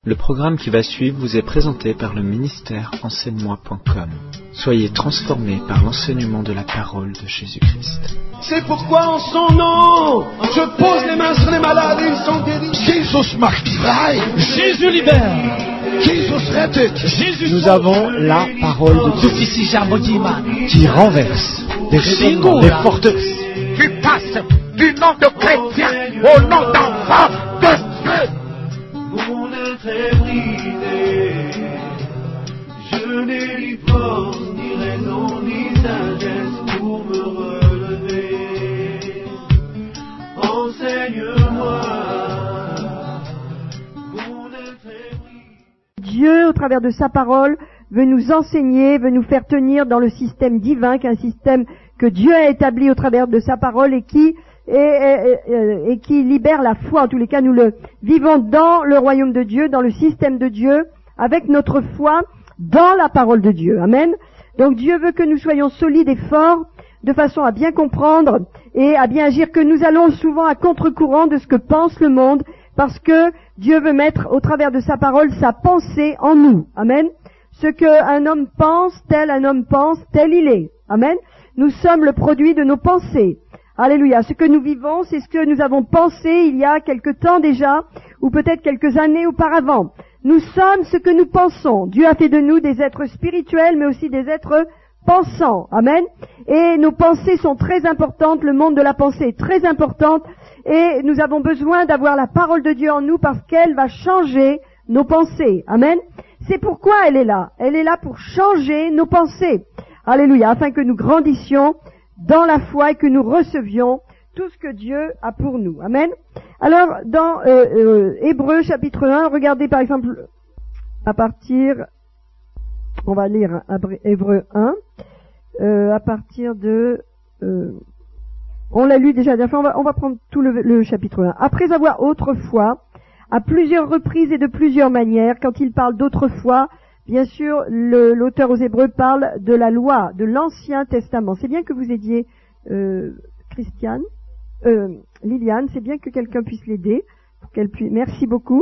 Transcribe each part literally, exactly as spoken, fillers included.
Le programme qui va suivre vous est présenté par le ministère enseigne moi point com. Soyez transformés par l'enseignement de la parole de Jésus-Christ. C'est pourquoi en son nom, je pose les mains sur les malades et ils sont guéris. Jesus macht frei. Jésus libère. Jesus rettet. Jésus Nous avons la parole de Dieu qui renverse des chaînes, des forteresses. Tu passes du nom de chrétien au nom d'enfant de Dieu. Mon être est brisé, je n'ai ni force, ni raison, ni sagesse pour me relever. Enseigne-moi, mon être est brisé. Dieu, au travers de sa parole, veut nous enseigner, veut nous faire tenir dans le système divin, qu'un système que Dieu a établi au travers de sa parole et qui Et, et, et qui libère la foi. En tous les cas, nous le vivons dans le royaume de Dieu, dans le système de Dieu, avec notre foi dans la parole de Dieu. Amen. Donc Dieu veut que nous soyons solides et forts, de façon à bien comprendre et à bien agir, que nous allons souvent à contre-courant de ce que pense le monde, parce que Dieu veut mettre au travers de sa parole sa pensée en nous. Amen. Ce qu'un homme pense, tel un homme pense, tel il est. Amen. Nous sommes le produit de nos pensées. Alléluia. Ce que nous vivons, c'est ce que nous avons pensé il y a quelque temps déjà, ou peut-être quelques années auparavant. Nous sommes ce que nous pensons. Dieu a fait de nous des êtres spirituels, mais aussi des êtres pensants. Amen. Et nos pensées sont très importantes. Le monde de la pensée est très importante. Et nous avons besoin d'avoir la parole de Dieu en nous parce qu'elle va changer nos pensées. Amen. C'est pourquoi elle est là. Elle est là pour changer nos pensées. Alléluia. Afin que nous grandissions dans la foi et que nous recevions tout ce que Dieu a pour nous. Amen. Alors, dans euh, euh, Hébreux chapitre un, regardez par exemple à partir, on va lire Hébreux un, euh, à partir de, euh, on l'a lu déjà, on va, on va prendre tout le, le chapitre un. Après avoir autrefois, à plusieurs reprises et de plusieurs manières, quand il parle d'autrefois, bien sûr, le, l'auteur aux Hébreux parle de la loi, de l'Ancien Testament. C'est bien que vous aidiez euh, Christiane, euh, Liliane, c'est bien que quelqu'un puisse l'aider, pour qu'elle puisse. Merci beaucoup.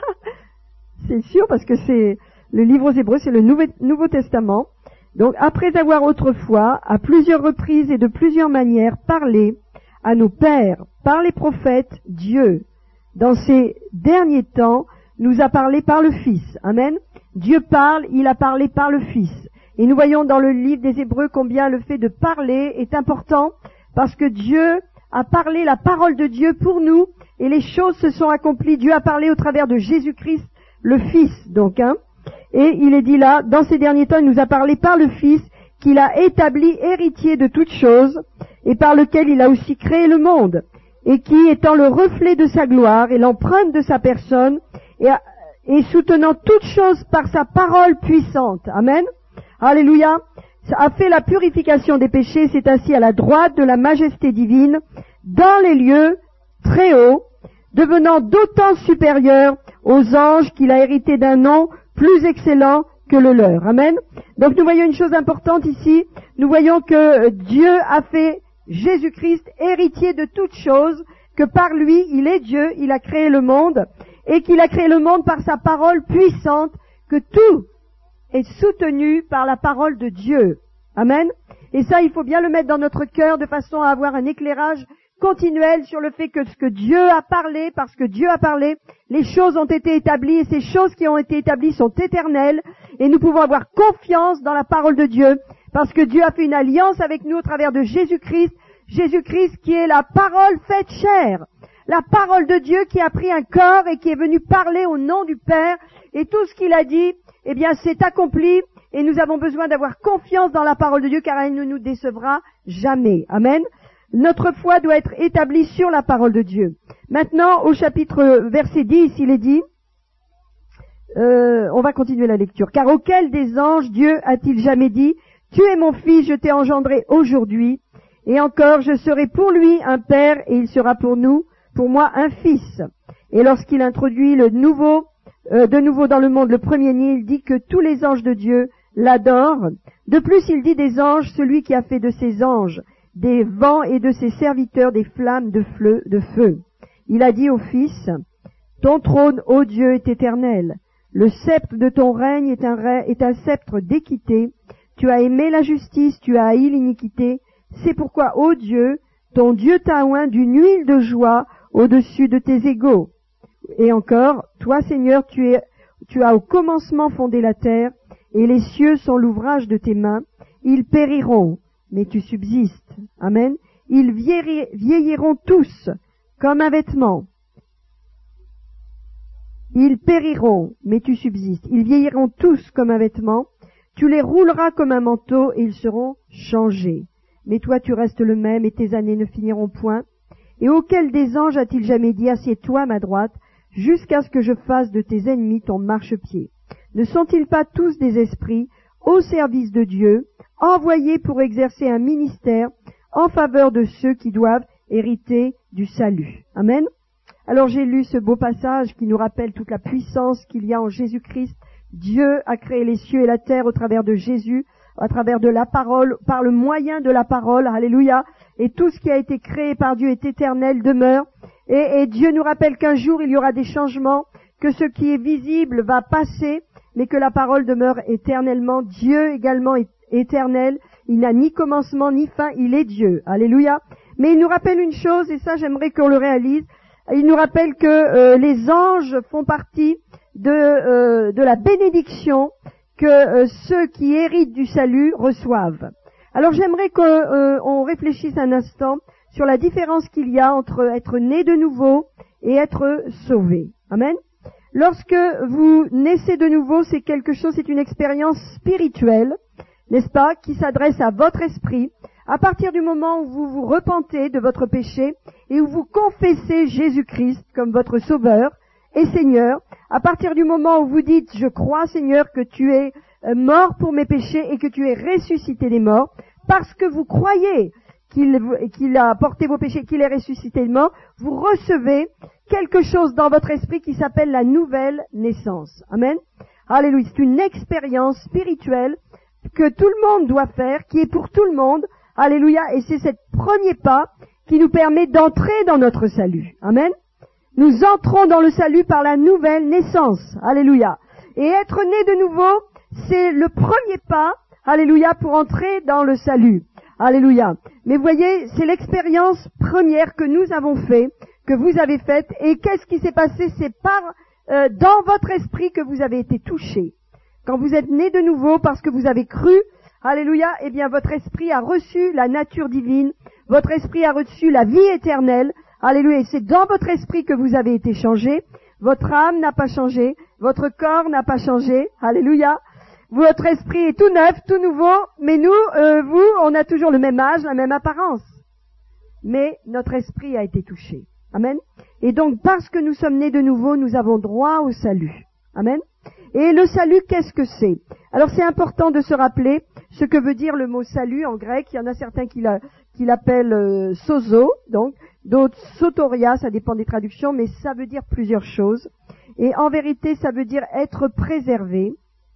C'est sûr, parce que c'est le livre aux Hébreux, c'est le Nouveau, Nouveau Testament. Donc, après avoir autrefois, à plusieurs reprises et de plusieurs manières, parlé à nos pères, par les prophètes, Dieu, dans ces derniers temps, nous a parlé par le Fils. Amen. Dieu parle, il a parlé par le Fils. Et nous voyons dans le livre des Hébreux combien le fait de parler est important, parce que Dieu a parlé la parole de Dieu pour nous, et les choses se sont accomplies. Dieu a parlé au travers de Jésus-Christ, le Fils, donc, hein. Et il est dit là, dans ces derniers temps, il nous a parlé par le Fils, qu'il a établi héritier de toutes choses, et par lequel il a aussi créé le monde, et qui, étant le reflet de sa gloire et l'empreinte de sa personne, et a et soutenant toutes choses par sa parole puissante. Amen. Alléluia. Ça a fait la purification des péchés, c'est assis à la droite de la majesté divine, dans les lieux très hauts, devenant d'autant supérieur aux anges qu'il a hérité d'un nom plus excellent que le leur. Amen. Donc nous voyons une chose importante ici. Nous voyons que Dieu a fait Jésus-Christ héritier de toutes choses, que par lui, il est Dieu, il a créé le monde, et qu'il a créé le monde par sa parole puissante, que tout est soutenu par la parole de Dieu. Amen. Et ça, il faut bien le mettre dans notre cœur de façon à avoir un éclairage continuel sur le fait que ce que Dieu a parlé, parce que Dieu a parlé, les choses ont été établies, et ces choses qui ont été établies sont éternelles, et nous pouvons avoir confiance dans la parole de Dieu, parce que Dieu a fait une alliance avec nous au travers de Jésus-Christ, Jésus-Christ qui est la parole faite chair. La parole de Dieu qui a pris un corps et qui est venu parler au nom du Père, et tout ce qu'il a dit, eh bien, c'est accompli, et nous avons besoin d'avoir confiance dans la parole de Dieu, car elle ne nous décevra jamais. Amen. Notre foi doit être établie sur la parole de Dieu. Maintenant, au chapitre verset dix, il est dit, euh, on va continuer la lecture. Car auquel des anges Dieu a-t-il jamais dit, tu es mon fils, je t'ai engendré aujourd'hui, et encore, je serai pour lui un père, et il sera pour nous, pour moi, un fils. Et lorsqu'il introduit le nouveau, euh, de nouveau dans le monde le premier-né, il dit que tous les anges de Dieu l'adorent. De plus, il dit des anges, celui qui a fait de ses anges des vents et de ses serviteurs des flammes de feu. De feu. Il a dit au Fils, ton trône, ô Dieu, est éternel. Le sceptre de ton règne est un, rè- est un sceptre d'équité. Tu as aimé la justice, tu as haï l'iniquité. C'est pourquoi, ô Dieu, ton Dieu t'a oint d'une huile de joie au-dessus de tes égaux. Et encore, toi, Seigneur, tu, es, tu as au commencement fondé la terre, et les cieux sont l'ouvrage de tes mains. Ils périront, mais tu subsistes. Amen. Ils vieilli- vieilliront tous comme un vêtement. Ils périront, mais tu subsistes. Ils vieilliront tous comme un vêtement. Tu les rouleras comme un manteau, et ils seront changés. Mais toi, tu restes le même, et tes années ne finiront point. Et auquel des anges a-t-il jamais dit, assieds-toi à ma droite, jusqu'à ce que je fasse de tes ennemis ton marchepied? Ne sont-ils pas tous des esprits, au service de Dieu, envoyés pour exercer un ministère en faveur de ceux qui doivent hériter du salut? Amen. Alors j'ai lu ce beau passage qui nous rappelle toute la puissance qu'il y a en Jésus-Christ. Dieu a créé les cieux et la terre au travers de Jésus, à travers de la parole, par le moyen de la parole, alléluia, et tout ce qui a été créé par Dieu est éternel, demeure, et, et Dieu nous rappelle qu'un jour il y aura des changements, que ce qui est visible va passer, mais que la parole demeure éternellement. Dieu également est éternel, il n'a ni commencement ni fin, il est Dieu, alléluia. Mais il nous rappelle une chose, et ça j'aimerais qu'on le réalise, il nous rappelle que euh, les anges font partie de, euh, de la bénédiction que euh, ceux qui héritent du salut reçoivent. Alors j'aimerais qu'on euh, réfléchisse un instant sur la différence qu'il y a entre être né de nouveau et être sauvé. Amen. Lorsque vous naissez de nouveau, c'est quelque chose, c'est une expérience spirituelle, n'est-ce pas, qui s'adresse à votre esprit. À partir du moment où vous vous repentez de votre péché et où vous confessez Jésus-Christ comme votre Sauveur et Seigneur, à partir du moment où vous dites « Je crois, Seigneur, que tu es mort pour mes péchés et que tu es ressuscité des morts », parce que vous croyez qu'il, qu'il a porté vos péchés, qu'il est ressuscité des morts, vous recevez quelque chose dans votre esprit qui s'appelle la nouvelle naissance. Amen. Alléluia. C'est une expérience spirituelle que tout le monde doit faire, qui est pour tout le monde. Alléluia. Et c'est ce premier pas qui nous permet d'entrer dans notre salut. Amen. Nous entrons dans le salut par la nouvelle naissance. Alléluia. Et être né de nouveau, c'est le premier pas, alléluia, pour entrer dans le salut. Alléluia. Mais voyez, c'est l'expérience première que nous avons fait, que vous avez faite. Et qu'est-ce qui s'est passé? C'est par, euh, dans votre esprit que vous avez été touché. Quand vous êtes né de nouveau parce que vous avez cru, alléluia, eh bien votre esprit a reçu la nature divine, votre esprit a reçu la vie éternelle, alléluia, et c'est dans votre esprit que vous avez été changé, votre âme n'a pas changé, votre corps n'a pas changé, alléluia, votre esprit est tout neuf, tout nouveau, mais nous, euh, vous, on a toujours le même âge, la même apparence, mais notre esprit a été touché, amen, et donc parce que nous sommes nés de nouveau, nous avons droit au salut, amen. Et le salut, qu'est-ce que c'est? Alors c'est important de se rappeler ce que veut dire le mot salut en grec. Il y en a certains qui, la, qui l'appellent euh, sozo, donc d'autres soteria, ça dépend des traductions, mais ça veut dire plusieurs choses. Et en vérité, ça veut dire être préservé,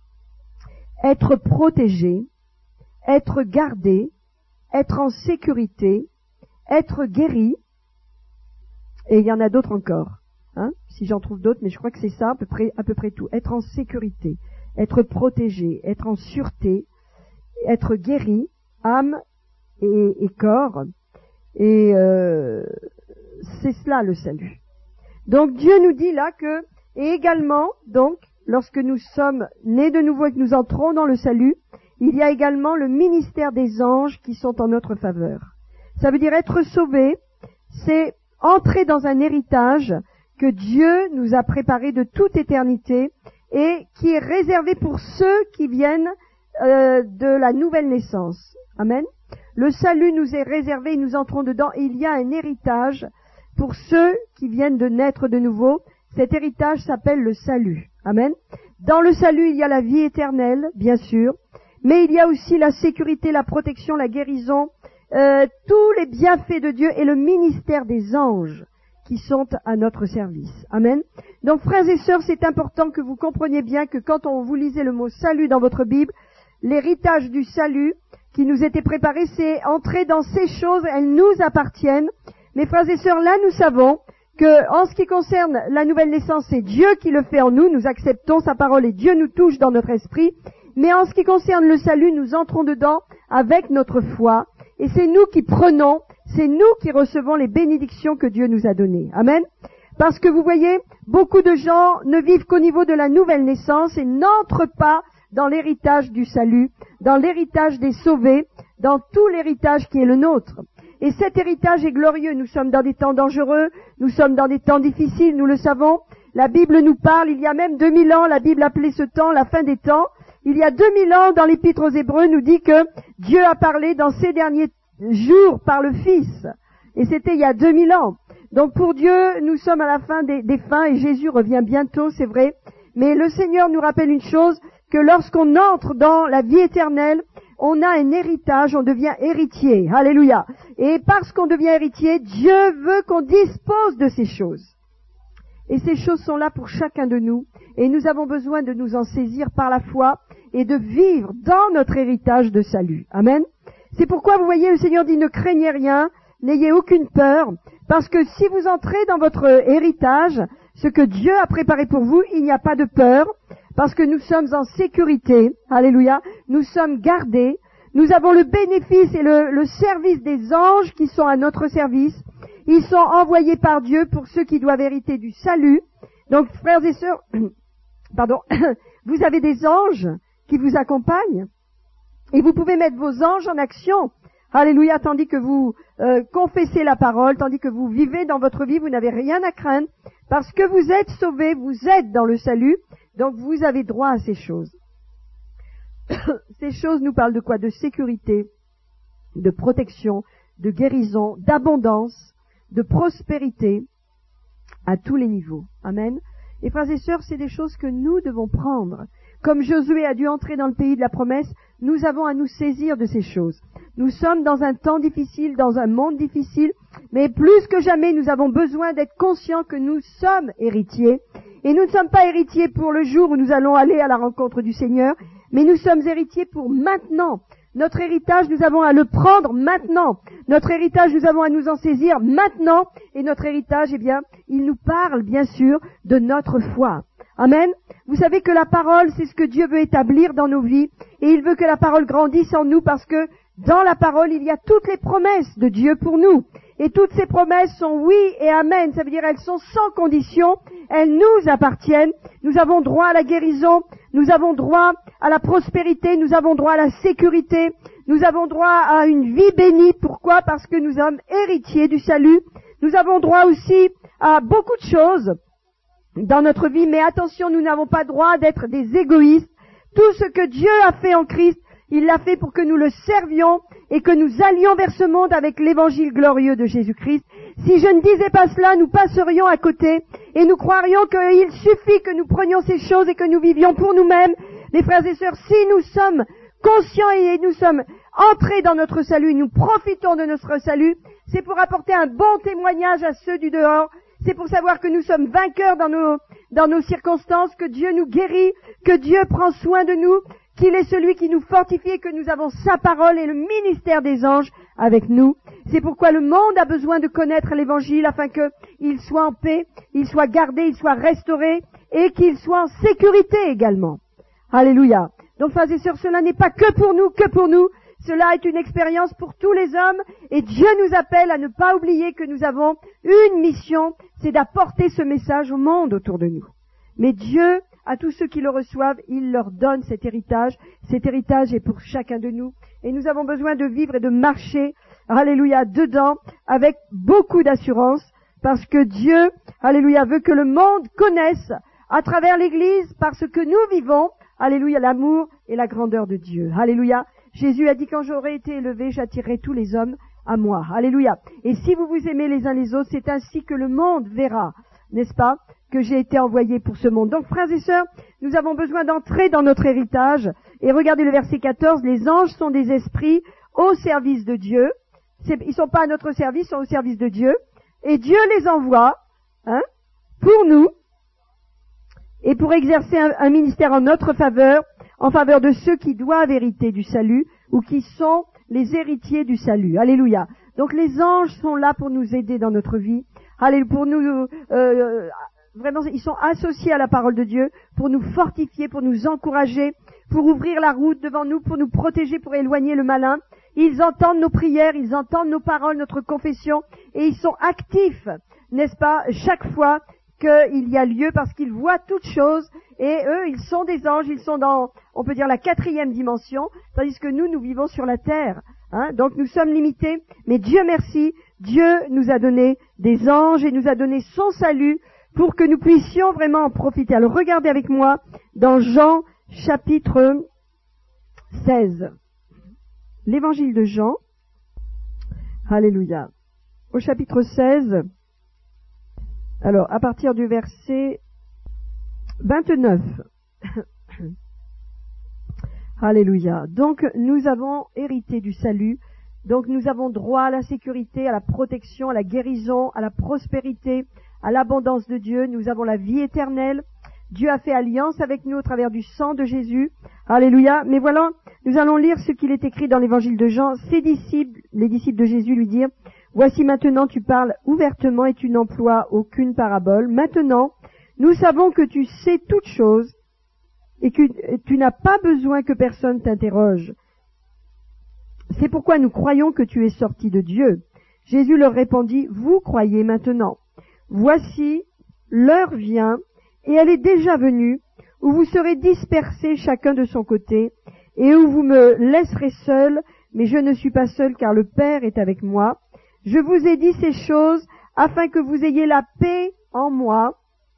être protégé, être gardé, être en sécurité, être guéri, et il y en a d'autres encore. Hein, si j'en trouve d'autres, mais je crois que c'est ça à peu près, à peu près tout. Être en sécurité, être protégé, être en sûreté, être guéri, âme et, et corps. Et euh, c'est cela le salut. Donc Dieu nous dit là que, et également, donc, lorsque nous sommes nés de nouveau et que nous entrons dans le salut, il y a également le ministère des anges qui sont en notre faveur. Ça veut dire être sauvé, c'est entrer dans un héritage que Dieu nous a préparé de toute éternité et qui est réservé pour ceux qui viennent euh, de la nouvelle naissance. Amen. Le salut nous est réservé et nous entrons dedans et il y a un héritage pour ceux qui viennent de naître de nouveau. Cet héritage s'appelle le salut. Amen. Dans le salut, il y a la vie éternelle, bien sûr, mais il y a aussi la sécurité, la protection, la guérison, euh, tous les bienfaits de Dieu et le ministère des anges qui sont à notre service. Amen. Donc, frères et sœurs, c'est important que vous compreniez bien que quand on vous lisait le mot salut dans votre Bible, l'héritage du salut qui nous était préparé, c'est entrer dans ces choses, elles nous appartiennent. Mais frères et sœurs, là, nous savons que, en ce qui concerne la nouvelle naissance, c'est Dieu qui le fait en nous, nous acceptons sa parole et Dieu nous touche dans notre esprit, mais en ce qui concerne le salut, nous entrons dedans avec notre foi, et c'est nous qui prenons, c'est nous qui recevons les bénédictions que Dieu nous a données. Amen. Parce que vous voyez, beaucoup de gens ne vivent qu'au niveau de la nouvelle naissance et n'entrent pas dans l'héritage du salut, dans l'héritage des sauvés, dans tout l'héritage qui est le nôtre. Et cet héritage est glorieux. Nous sommes dans des temps dangereux, nous sommes dans des temps difficiles, nous le savons. La Bible nous parle, il y a même deux mille ans, la Bible appelait ce temps la fin des temps. Il y a deux mille ans, dans l'Épître aux Hébreux, nous dit que Dieu a parlé dans ces derniers jours par le Fils. Et c'était il y a deux mille ans. Donc pour Dieu, nous sommes à la fin des, des fins et Jésus revient bientôt, c'est vrai. Mais le Seigneur nous rappelle une chose, que lorsqu'on entre dans la vie éternelle, on a un héritage, on devient héritier. Alléluia. Et parce qu'on devient héritier, Dieu veut qu'on dispose de ces choses. Et ces choses sont là pour chacun de nous. Et nous avons besoin de nous en saisir par la foi et de vivre dans notre héritage de salut. Amen. C'est pourquoi vous voyez, le Seigneur dit ne craignez rien, n'ayez aucune peur, parce que si vous entrez dans votre héritage, ce que Dieu a préparé pour vous, il n'y a pas de peur, parce que nous sommes en sécurité. Alléluia. Nous sommes gardés. Nous avons le bénéfice et le, le service des anges qui sont à notre service. Ils sont envoyés par Dieu pour ceux qui doivent hériter du salut. Donc, frères et sœurs, pardon, vous avez des anges qui vous accompagnent et vous pouvez mettre vos anges en action. Alléluia, tandis que vous euh, confessez la parole, tandis que vous vivez dans votre vie, vous n'avez rien à craindre parce que vous êtes sauvés, vous êtes dans le salut, donc vous avez droit à ces choses. Ces choses nous parlent de quoi? De sécurité, de protection, de guérison, d'abondance, de prospérité à tous les niveaux. Amen. Et frères et sœurs, c'est des choses que nous devons prendre. Comme Josué a dû entrer dans le pays de la promesse, nous avons à nous saisir de ces choses. Nous sommes dans un temps difficile, dans un monde difficile, mais plus que jamais, nous avons besoin d'être conscients que nous sommes héritiers. Et nous ne sommes pas héritiers pour le jour où nous allons aller à la rencontre du Seigneur, mais nous sommes héritiers pour maintenant. Notre héritage, nous avons à le prendre maintenant. Notre héritage, nous avons à nous en saisir maintenant. Et notre héritage, eh bien, il nous parle, bien sûr, de notre foi. Amen. Vous savez que la parole, c'est ce que Dieu veut établir dans nos vies. Et il veut que la parole grandisse en nous parce que dans la parole, il y a toutes les promesses de Dieu pour nous. Et toutes ces promesses sont oui et amen. Ça veut dire elles sont sans condition. Elles nous appartiennent. Nous avons droit à la guérison. Nous avons droit à la prospérité. Nous avons droit à la sécurité. Nous avons droit à une vie bénie. Pourquoi? Parce que nous sommes héritiers du salut. Nous avons droit aussi à beaucoup de choses dans notre vie. Mais attention, nous n'avons pas droit d'être des égoïstes. Tout ce que Dieu a fait en Christ, il l'a fait pour que nous le servions et que nous allions vers ce monde avec l'évangile glorieux de Jésus-Christ. Si je ne disais pas cela, nous passerions à côté et nous croirions qu'il suffit que nous prenions ces choses et que nous vivions pour nous-mêmes. Les frères et sœurs, si nous sommes conscients et nous sommes entrés dans notre salut, nous profitons de notre salut, c'est pour apporter un bon témoignage à ceux du dehors. C'est pour savoir que nous sommes vainqueurs dans nos, dans nos circonstances, que Dieu nous guérit, que Dieu prend soin de nous, qu'il est celui qui nous fortifie et que nous avons sa parole et le ministère des anges avec nous. C'est pourquoi le monde a besoin de connaître l'évangile afin qu'il soit en paix, il soit gardé, il soit restauré et qu'il soit en sécurité également. Alléluia. Donc, frères et sœurs, cela n'est pas que pour nous, que pour nous. Cela est une expérience pour tous les hommes et Dieu nous appelle à ne pas oublier que nous avons une mission, c'est d'apporter ce message au monde autour de nous. Mais Dieu, à tous ceux qui le reçoivent, il leur donne cet héritage. Cet héritage est pour chacun de nous. Et nous avons besoin de vivre et de marcher, alléluia, dedans, avec beaucoup d'assurance, parce que Dieu, alléluia, veut que le monde connaisse, à travers l'Église, parce que nous vivons, alléluia, l'amour et la grandeur de Dieu. Alléluia. Jésus a dit, quand j'aurai été élevé, j'attirerai tous les hommes à moi. Alléluia. Et si vous vous aimez les uns les autres, c'est ainsi que le monde verra, n'est-ce pas, que j'ai été envoyé pour ce monde. Donc, frères et sœurs, nous avons besoin d'entrer dans notre héritage. Et regardez le verset quatorze, les anges sont des esprits au service de Dieu. C'est, ils sont pas à notre service, ils sont au service de Dieu. Et Dieu les envoie, hein, pour nous, et pour exercer un, un ministère en notre faveur, en faveur de ceux qui doivent hériter du salut, ou qui sont les héritiers du salut. Alléluia. Donc les anges sont là pour nous aider dans notre vie, Alléluia, pour nous, euh, vraiment, ils sont associés à la parole de Dieu pour nous fortifier, pour nous encourager, pour ouvrir la route devant nous, pour nous protéger, pour éloigner le malin. Ils entendent nos prières, ils entendent nos paroles, notre confession, et ils sont actifs, n'est-ce pas, chaque fois qu'il y a lieu, parce qu'ils voient toutes choses, et eux, ils sont des anges, ils sont dans, on peut dire, la quatrième dimension, tandis que nous, nous vivons sur la terre. Hein, donc nous sommes limités, mais Dieu merci, Dieu nous a donné des anges et nous a donné son salut pour que nous puissions vraiment en profiter. Alors regardez avec moi dans Jean chapitre seize. L'évangile de Jean. Alléluia. Au chapitre seize. Alors, à partir du verset vingt-neuf. Alléluia. Donc, nous avons hérité du salut. Donc, nous avons droit à la sécurité, à la protection, à la guérison, à la prospérité, à l'abondance de Dieu. Nous avons la vie éternelle. Dieu a fait alliance avec nous au travers du sang de Jésus. Alléluia. Mais voilà, nous allons lire ce qu'il est écrit dans l'évangile de Jean. Ses disciples, les disciples de Jésus, lui dirent, « Voici maintenant tu parles ouvertement et tu n'emploies aucune parabole. Maintenant, nous savons que tu sais toutes choses et que tu n'as pas besoin que personne t'interroge. C'est pourquoi nous croyons que tu es sorti de Dieu. » Jésus leur répondit, « Vous croyez maintenant. Voici, l'heure vient, et elle est déjà venue, où vous serez dispersés chacun de son côté, et où vous me laisserez seul, mais je ne suis pas seul car le Père est avec moi. Je vous ai dit ces choses afin que vous ayez la paix en moi.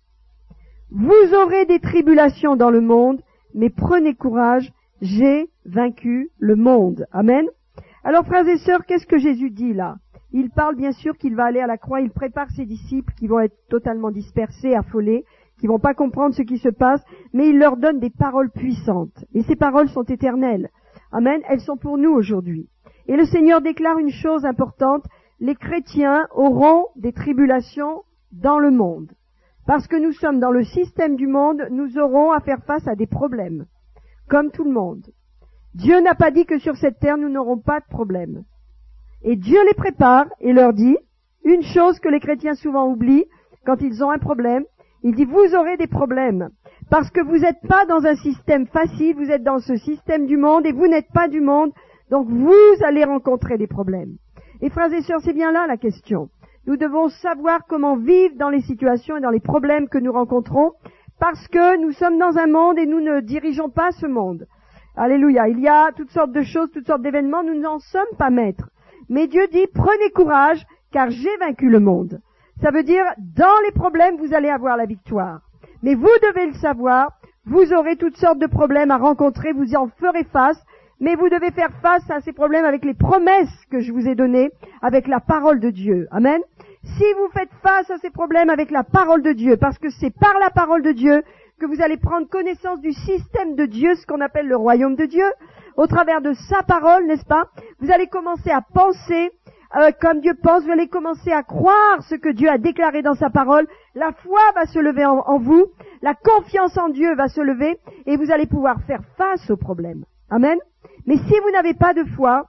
Vous aurez des tribulations dans le monde, mais prenez courage, j'ai vaincu le monde. » Amen. Alors, frères et sœurs, qu'est-ce que Jésus dit là? Il parle bien sûr qu'il va aller à la croix, il prépare ses disciples qui vont être totalement dispersés, affolés, qui vont pas comprendre ce qui se passe, mais il leur donne des paroles puissantes. Et ces paroles sont éternelles. Amen. Elles sont pour nous aujourd'hui. Et le Seigneur déclare une chose importante, les chrétiens auront des tribulations dans le monde. Parce que nous sommes dans le système du monde, nous aurons à faire face à des problèmes, comme tout le monde. Dieu n'a pas dit que sur cette terre, nous n'aurons pas de problèmes. Et Dieu les prépare et leur dit, une chose que les chrétiens souvent oublient, quand ils ont un problème, il dit, vous aurez des problèmes, parce que vous n'êtes pas dans un système facile, vous êtes dans ce système du monde, et vous n'êtes pas du monde, donc vous allez rencontrer des problèmes. Et frères et sœurs, c'est bien là la question. Nous devons savoir comment vivre dans les situations et dans les problèmes que nous rencontrons, parce que nous sommes dans un monde et nous ne dirigeons pas ce monde. Alléluia. Il y a toutes sortes de choses, toutes sortes d'événements, nous n'en sommes pas maîtres. Mais Dieu dit, prenez courage, car j'ai vaincu le monde. Ça veut dire, dans les problèmes, vous allez avoir la victoire. Mais vous devez le savoir, vous aurez toutes sortes de problèmes à rencontrer, vous y en ferez face, mais vous devez faire face à ces problèmes avec les promesses que je vous ai données, avec la parole de Dieu. Amen. Si vous faites face à ces problèmes avec la parole de Dieu, parce que c'est par la parole de Dieu que vous allez prendre connaissance du système de Dieu, ce qu'on appelle le royaume de Dieu, au travers de sa parole, n'est-ce pas? Vous allez commencer à penser euh, comme Dieu pense, vous allez commencer à croire ce que Dieu a déclaré dans sa parole, la foi va se lever en, en vous, la confiance en Dieu va se lever, et vous allez pouvoir faire face aux problèmes. Amen. Mais si vous n'avez pas de foi,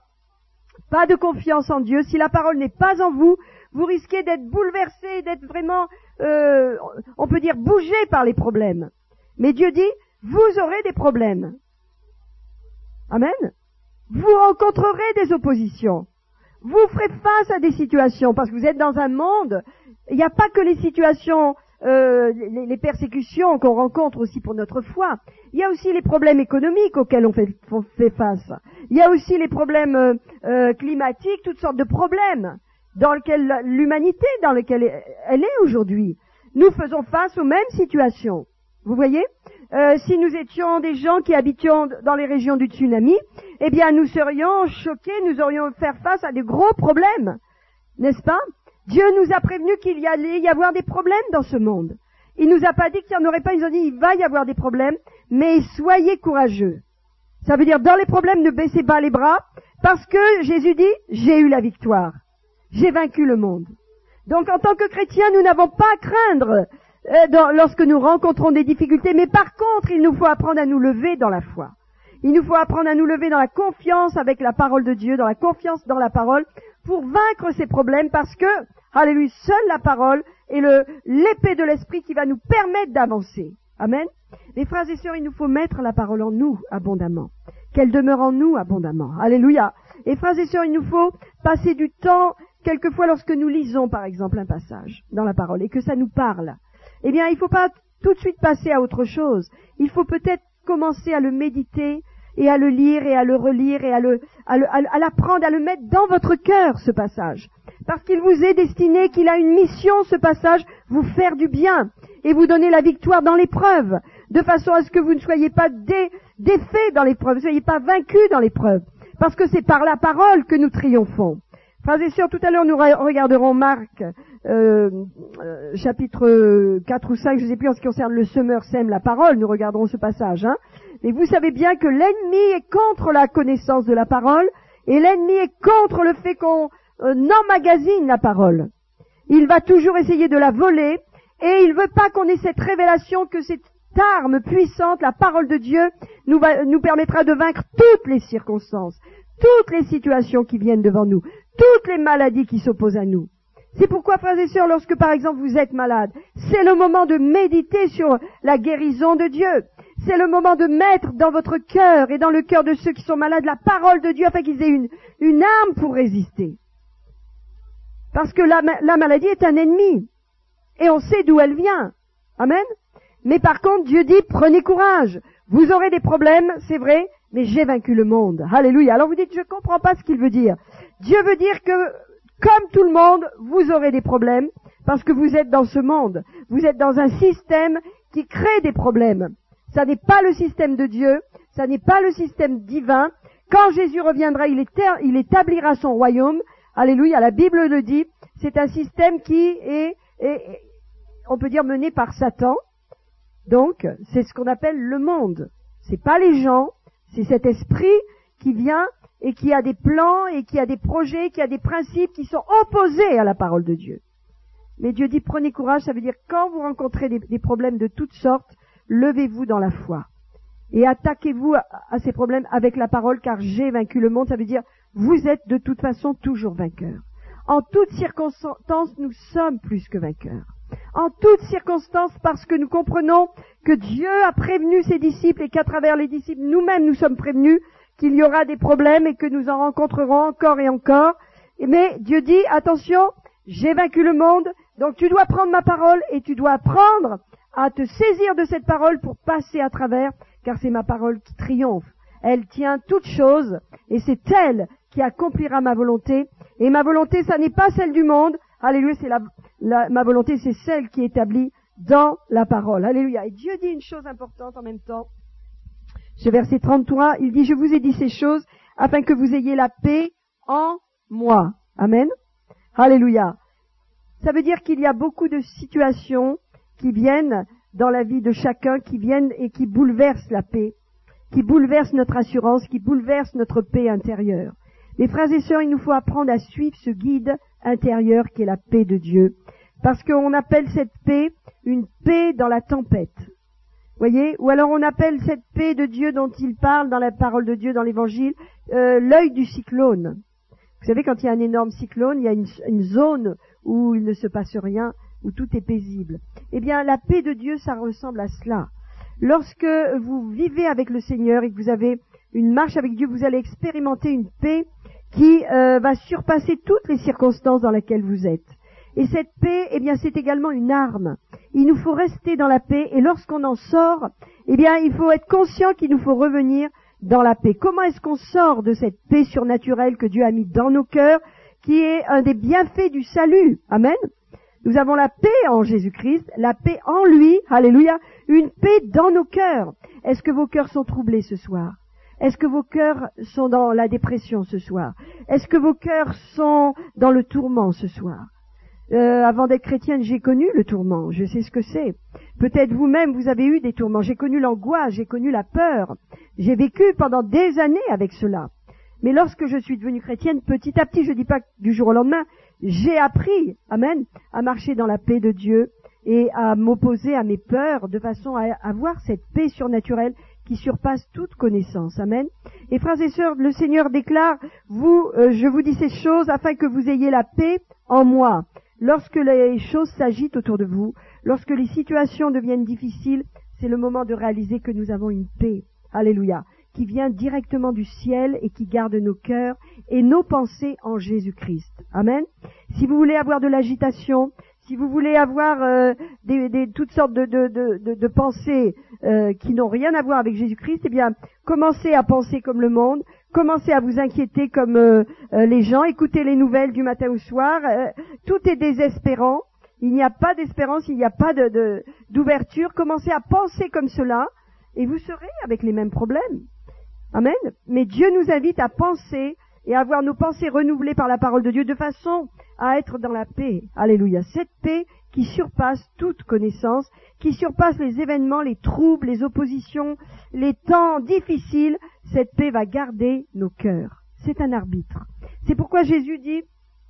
pas de confiance en Dieu, si la parole n'est pas en vous, vous risquez d'être bouleversé, d'être vraiment, euh, on peut dire, bougé par les problèmes. Mais Dieu dit, vous aurez des problèmes. Amen. Vous rencontrerez des oppositions. Vous ferez face à des situations, parce que vous êtes dans un monde, il n'y a pas que les situations, euh, les, les persécutions qu'on rencontre aussi pour notre foi. Il y a aussi les problèmes économiques auxquels on fait, on fait face. Il y a aussi les problèmes euh, euh, climatiques, toutes sortes de problèmes dans lesquels l'humanité, dans lesquels elle est aujourd'hui. Nous faisons face aux mêmes situations. Vous voyez, euh, si nous étions des gens qui habitions dans les régions du tsunami, eh bien nous serions choqués, nous aurions faire face à des gros problèmes, n'est-ce pas? Dieu nous a prévenu qu'il y allait y avoir des problèmes dans ce monde. Il nous a pas dit qu'il n'y en aurait pas, il nous a dit il va y avoir des problèmes, mais soyez courageux. Ça veut dire dans les problèmes ne baissez pas les bras, parce que Jésus dit j'ai eu la victoire, j'ai vaincu le monde. Donc en tant que chrétiens, nous n'avons pas à craindre euh, dans, lorsque nous rencontrons des difficultés, mais par contre, il nous faut apprendre à nous lever dans la foi. Il nous faut apprendre à nous lever dans la confiance avec la parole de Dieu, dans la confiance dans la parole, pour vaincre ces problèmes parce que, alléluia, seule la parole est le, l'épée de l'esprit qui va nous permettre d'avancer. Amen. Mes frères et sœurs, il nous faut mettre la parole en nous abondamment. Qu'elle demeure en nous abondamment. Alléluia. Et frères et sœurs, il nous faut passer du temps, quelquefois lorsque nous lisons par exemple un passage dans la parole et que ça nous parle. Eh bien, il ne faut pas tout de suite passer à autre chose. Il faut peut-être commencer à le méditer et à le lire et à le relire et à, le, à, le, à l'apprendre, à le mettre dans votre cœur, ce passage. Parce qu'il vous est destiné, qu'il a une mission, ce passage, vous faire du bien et vous donner la victoire dans l'épreuve, de façon à ce que vous ne soyez pas dé, défaits dans l'épreuve, vous ne soyez pas vaincus dans l'épreuve. Parce que c'est par la parole que nous triomphons. Frères et sœurs, tout à l'heure nous regarderons Marc, euh, euh, chapitre quatre ou cinq, je ne sais plus, en ce qui concerne le semeur sème la parole, nous regarderons ce passage. Hein. Mais vous savez bien que l'ennemi est contre la connaissance de la parole, et l'ennemi est contre le fait qu'on euh, emmagasine la parole. Il va toujours essayer de la voler, et il ne veut pas qu'on ait cette révélation que cette arme puissante, la parole de Dieu, nous, va, nous permettra de vaincre toutes les circonstances, toutes les situations qui viennent devant nous, toutes les maladies qui s'opposent à nous. C'est pourquoi, frères et sœurs, lorsque par exemple vous êtes malade, c'est le moment de méditer sur la guérison de Dieu. C'est le moment de mettre dans votre cœur et dans le cœur de ceux qui sont malades la parole de Dieu afin qu'ils aient une, une arme pour résister. Parce que la, la maladie est un ennemi. Et on sait d'où elle vient. Amen. Mais par contre, Dieu dit, prenez courage. Vous aurez des problèmes, c'est vrai, mais j'ai vaincu le monde. Alléluia. Alors vous dites, je ne comprends pas ce qu'il veut dire. Dieu veut dire que, comme tout le monde, vous aurez des problèmes, parce que vous êtes dans ce monde. Vous êtes dans un système qui crée des problèmes. Ça n'est pas le système de Dieu, ça n'est pas le système divin. Quand Jésus reviendra, il, éter, il établira son royaume. Alléluia, la Bible le dit. C'est un système qui est, est, on peut dire, mené par Satan. Donc, c'est ce qu'on appelle le monde. C'est pas les gens, c'est cet esprit qui vient et qui a des plans et qui a des projets, qui a des principes qui sont opposés à la parole de Dieu. Mais Dieu dit, prenez courage, ça veut dire quand vous rencontrez des, des problèmes de toutes sortes, levez-vous dans la foi. Et attaquez-vous à, à ces problèmes avec la parole, car j'ai vaincu le monde, ça veut dire, vous êtes de toute façon toujours vainqueurs. En toutes circonstances, nous sommes plus que vainqueurs. En toutes circonstances, parce que nous comprenons que Dieu a prévenu ses disciples et qu'à travers les disciples, nous-mêmes nous sommes prévenus qu'il y aura des problèmes et que nous en rencontrerons encore et encore. Mais Dieu dit, attention, j'ai vaincu le monde, donc tu dois prendre ma parole et tu dois apprendre à te saisir de cette parole pour passer à travers, car c'est ma parole qui triomphe. Elle tient toutes choses et c'est elle qui accomplira ma volonté. Et ma volonté, ça n'est pas celle du monde. Alléluia, c'est la, la, ma volonté, c'est celle qui est établie dans la parole. Alléluia. Et Dieu dit une chose importante en même temps. Ce verset trente-trois, il dit, je vous ai dit ces choses afin que vous ayez la paix en moi. Amen. Alléluia. Ça veut dire qu'il y a beaucoup de situations qui viennent dans la vie de chacun, qui viennent et qui bouleversent la paix, qui bouleversent notre assurance, qui bouleversent notre paix intérieure. Mes frères et sœurs, il nous faut apprendre à suivre ce guide intérieur qui est la paix de Dieu. Parce qu'on appelle cette paix une paix dans la tempête. Voyez? Ou alors on appelle cette paix de Dieu dont il parle dans la parole de Dieu, dans l'évangile, euh, l'œil du cyclone. Vous savez, quand il y a un énorme cyclone, il y a une, une zone où il ne se passe rien, où tout est paisible. Eh bien, la paix de Dieu, ça ressemble à cela. Lorsque vous vivez avec le Seigneur et que vous avez une marche avec Dieu, vous allez expérimenter une paix qui euh, va surpasser toutes les circonstances dans lesquelles vous êtes. Et cette paix, eh bien, c'est également une arme. Il nous faut rester dans la paix, et lorsqu'on en sort, eh bien, il faut être conscient qu'il nous faut revenir dans la paix. Comment est-ce qu'on sort de cette paix surnaturelle que Dieu a mis dans nos cœurs, qui est un des bienfaits du salut? Amen. Nous avons la paix en Jésus-Christ, la paix en lui, alléluia, une paix dans nos cœurs. Est-ce que vos cœurs sont troublés ce soir? Est-ce que vos cœurs sont dans la dépression ce soir? Est-ce que vos cœurs sont dans le tourment ce soir? Euh, avant d'être chrétienne, j'ai connu le tourment, je sais ce que c'est. Peut-être vous-même, vous avez eu des tourments. J'ai connu l'angoisse, j'ai connu la peur. J'ai vécu pendant des années avec cela. Mais lorsque je suis devenue chrétienne, petit à petit, je ne dis pas du jour au lendemain, j'ai appris, amen, à marcher dans la paix de Dieu et à m'opposer à mes peurs, de façon à avoir cette paix surnaturelle qui surpasse toute connaissance. Amen. Et frères et sœurs, le Seigneur déclare, vous, euh, je vous dis ces choses afin que vous ayez la paix en moi. Lorsque les choses s'agitent autour de vous, lorsque les situations deviennent difficiles, c'est le moment de réaliser que nous avons une paix. Alléluia. Qui vient directement du ciel et qui garde nos cœurs et nos pensées en Jésus-Christ. Amen. Si vous voulez avoir de l'agitation, si vous voulez avoir euh, des, des, toutes sortes de, de, de, de, de pensées euh, qui n'ont rien à voir avec Jésus-Christ, eh bien, commencez à penser comme le monde, commencez à vous inquiéter comme euh, euh, les gens, écoutez les nouvelles du matin au soir, euh, tout est désespérant, il n'y a pas d'espérance, il n'y a pas de, de, d'ouverture, commencez à penser comme cela et vous serez avec les mêmes problèmes. Amen. Mais Dieu nous invite à penser et à avoir nos pensées renouvelées par la parole de Dieu de façon à être dans la paix. Alléluia. Cette paix qui surpasse toute connaissance, qui surpasse les événements, les troubles, les oppositions, les temps difficiles, cette paix va garder nos cœurs. C'est un arbitre. C'est pourquoi Jésus dit,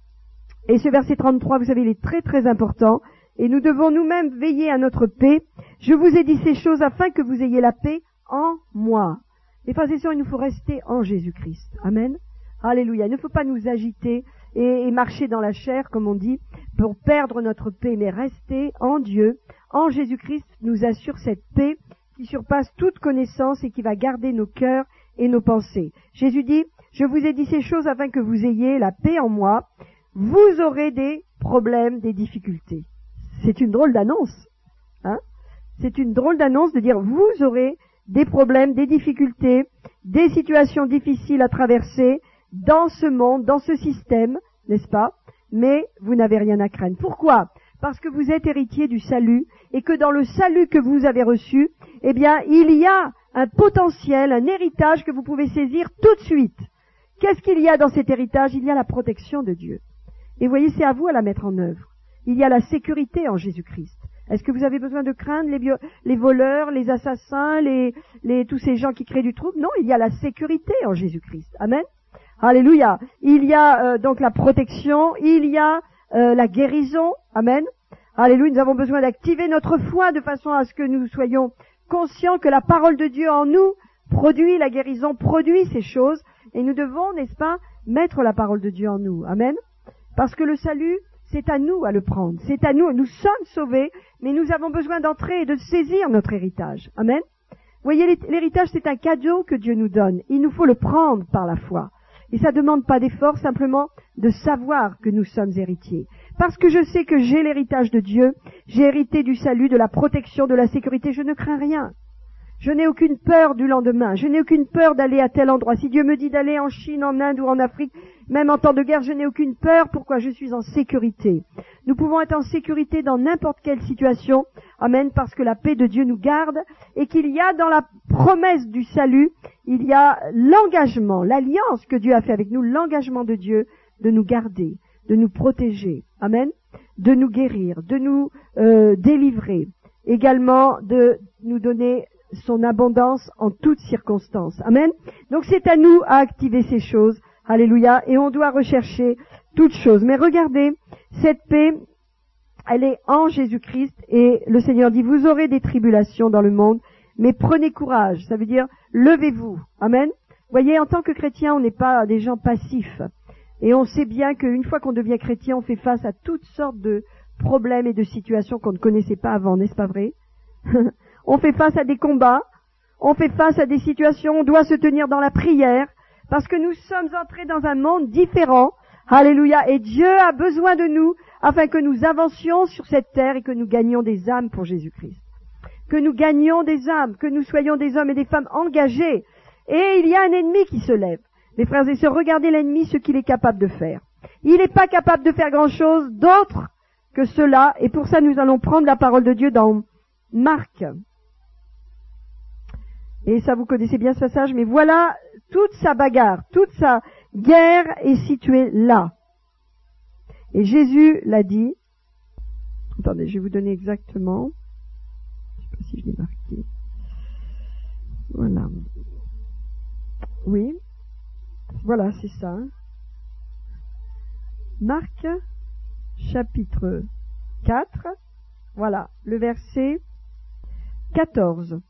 et ce verset trente-trois, vous savez, il est très très important, et nous devons nous-mêmes veiller à notre paix. Je vous ai dit ces choses afin que vous ayez la paix en moi. Les frères et sœurs, il nous faut rester en Jésus-Christ. Amen. Alléluia. Il ne faut pas nous agiter et, et marcher dans la chair, comme on dit, pour perdre notre paix, mais rester en Dieu. En Jésus-Christ nous assure cette paix qui surpasse toute connaissance et qui va garder nos cœurs et nos pensées. Jésus dit, je vous ai dit ces choses afin que vous ayez la paix en moi. Vous aurez des problèmes, des difficultés. C'est une drôle d'annonce. Hein? C'est une drôle d'annonce de dire, vous aurez des problèmes, des difficultés, des situations difficiles à traverser dans ce monde, dans ce système, n'est-ce pas? Mais vous n'avez rien à craindre. Pourquoi? Parce que vous êtes héritier du salut et que dans le salut que vous avez reçu, eh bien, il y a un potentiel, un héritage que vous pouvez saisir tout de suite. Qu'est-ce qu'il y a dans cet héritage? Il y a la protection de Dieu. Et vous voyez, c'est à vous à la mettre en œuvre. Il y a la sécurité en Jésus-Christ. Est-ce que vous avez besoin de craindre les, bio- les voleurs, les assassins, les, les, tous ces gens qui créent du trouble? Non, il y a la sécurité en Jésus-Christ. Amen. Alléluia. Il y a euh, donc la protection, il y a euh, la guérison. Amen. Alléluia. Nous avons besoin d'activer notre foi de façon à ce que nous soyons conscients que la parole de Dieu en nous produit la guérison, produit ces choses. Et nous devons, n'est-ce pas, mettre la parole de Dieu en nous. Amen. Parce que le salut, c'est à nous à le prendre. C'est à nous. Nous sommes sauvés, mais nous avons besoin d'entrer et de saisir notre héritage. Amen. Vous voyez, l'héritage, c'est un cadeau que Dieu nous donne. Il nous faut le prendre par la foi. Et ça ne demande pas d'effort, simplement de savoir que nous sommes héritiers. Parce que je sais que j'ai l'héritage de Dieu, j'ai hérité du salut, de la protection, de la sécurité, je ne crains rien. Je n'ai aucune peur du lendemain, je n'ai aucune peur d'aller à tel endroit. Si Dieu me dit d'aller en Chine, en Inde ou en Afrique, même en temps de guerre, je n'ai aucune peur. Pourquoi? Je suis en sécurité. Nous pouvons être en sécurité dans n'importe quelle situation. Amen, parce que la paix de Dieu nous garde et qu'il y a dans la promesse du salut, il y a l'engagement, l'alliance que Dieu a fait avec nous, l'engagement de Dieu de nous garder, de nous protéger. Amen, de nous guérir, de nous euh, délivrer. Également de nous donner son abondance en toutes circonstances. Amen. Donc c'est à nous à activer ces choses. Alléluia. Et on doit rechercher toutes choses. Mais regardez, cette paix, elle est en Jésus-Christ et le Seigneur dit, vous aurez des tribulations dans le monde, mais prenez courage. Ça veut dire, levez-vous. Amen. Vous voyez, en tant que chrétien, on n'est pas des gens passifs. Et on sait bien qu'une fois qu'on devient chrétien, on fait face à toutes sortes de problèmes et de situations qu'on ne connaissait pas avant, n'est-ce pas vrai? On fait face à des combats, on fait face à des situations, on doit se tenir dans la prière, parce que nous sommes entrés dans un monde différent. Alléluia. Et Dieu a besoin de nous afin que nous avancions sur cette terre et que nous gagnions des âmes pour Jésus-Christ. Que nous gagnions des âmes, que nous soyons des hommes et des femmes engagés. Et il y a un ennemi qui se lève. Les frères et sœurs, regardez l'ennemi, ce qu'il est capable de faire. Il n'est pas capable de faire grand-chose d'autre que cela. Et pour ça, nous allons prendre la parole de Dieu dans Marc. Et ça, vous connaissez bien ce passage, mais voilà, toute sa bagarre, toute sa guerre est située là. Et Jésus l'a dit. Attendez, je vais vous donner exactement. Je ne sais pas si je l'ai marqué. Voilà. Oui. Voilà, c'est ça. Marc, chapitre quatre. voilà, le verset quatorze.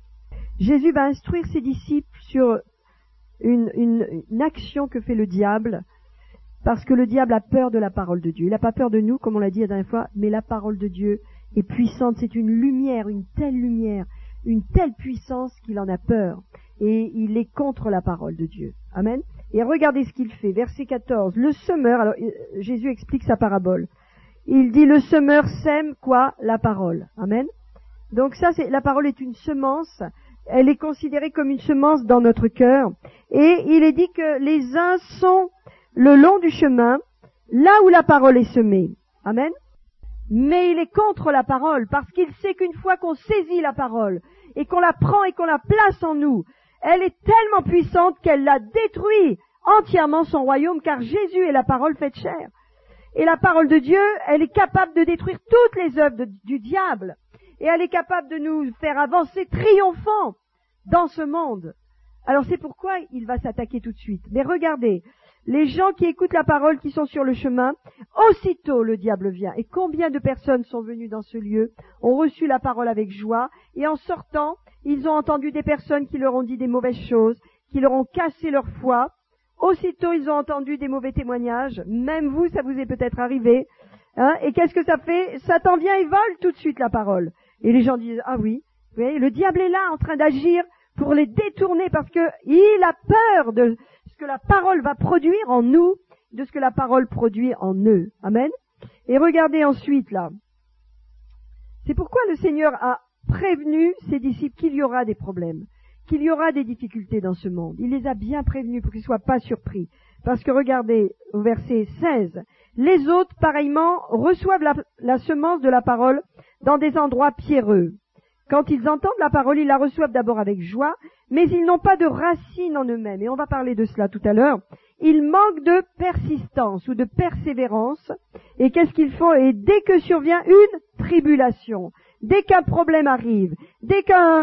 Jésus va instruire ses disciples sur une, une, une action que fait le diable, parce que le diable a peur de la parole de Dieu. Il n'a pas peur de nous, comme on l'a dit la dernière fois, mais la parole de Dieu est puissante. C'est une lumière, une telle lumière, une telle puissance qu'il en a peur. Et il est contre la parole de Dieu. Amen. Et regardez ce qu'il fait. Verset quatorze. Le semeur, alors Jésus explique sa parabole. Il dit, le semeur sème quoi? La parole. Amen. Donc ça, c'est, la parole est une semence. Elle est considérée comme une semence dans notre cœur. Et il est dit que les uns sont le long du chemin, là où la parole est semée. Amen. Mais il est contre la parole, parce qu'il sait qu'une fois qu'on saisit la parole, et qu'on la prend et qu'on la place en nous, elle est tellement puissante qu'elle la détruit entièrement son royaume, car Jésus est la parole faite chair. Et la parole de Dieu, elle est capable de détruire toutes les œuvres de, du diable. Et elle est capable de nous faire avancer triomphant dans ce monde. Alors c'est pourquoi il va s'attaquer tout de suite. Mais regardez, les gens qui écoutent la parole, qui sont sur le chemin, aussitôt le diable vient. Et combien de personnes sont venues dans ce lieu, ont reçu la parole avec joie, et en sortant, ils ont entendu des personnes qui leur ont dit des mauvaises choses, qui leur ont cassé leur foi. Aussitôt, ils ont entendu des mauvais témoignages. Même vous, ça vous est peut-être arrivé. Hein, et qu'est-ce que ça fait? Satan vient et vole tout de suite la parole. Et les gens disent, ah oui, vous voyez, le diable est là en train d'agir pour les détourner, parce que il a peur de ce que la parole va produire en nous, de ce que la parole produit en eux. Amen. Et regardez ensuite là. C'est pourquoi le Seigneur a prévenu ses disciples qu'il y aura des problèmes, qu'il y aura des difficultés dans ce monde. Il les a bien prévenus pour qu'ils ne soient pas surpris. Parce que regardez au verset seize, les autres, pareillement, reçoivent la, la semence de la parole dans des endroits pierreux. Quand ils entendent la parole, ils la reçoivent d'abord avec joie, mais ils n'ont pas de racines en eux-mêmes. Et on va parler de cela tout à l'heure. Ils manquent de persistance ou de persévérance. Et qu'est-ce qu'ils font? Et dès que survient une tribulation, dès qu'un problème arrive, dès qu'une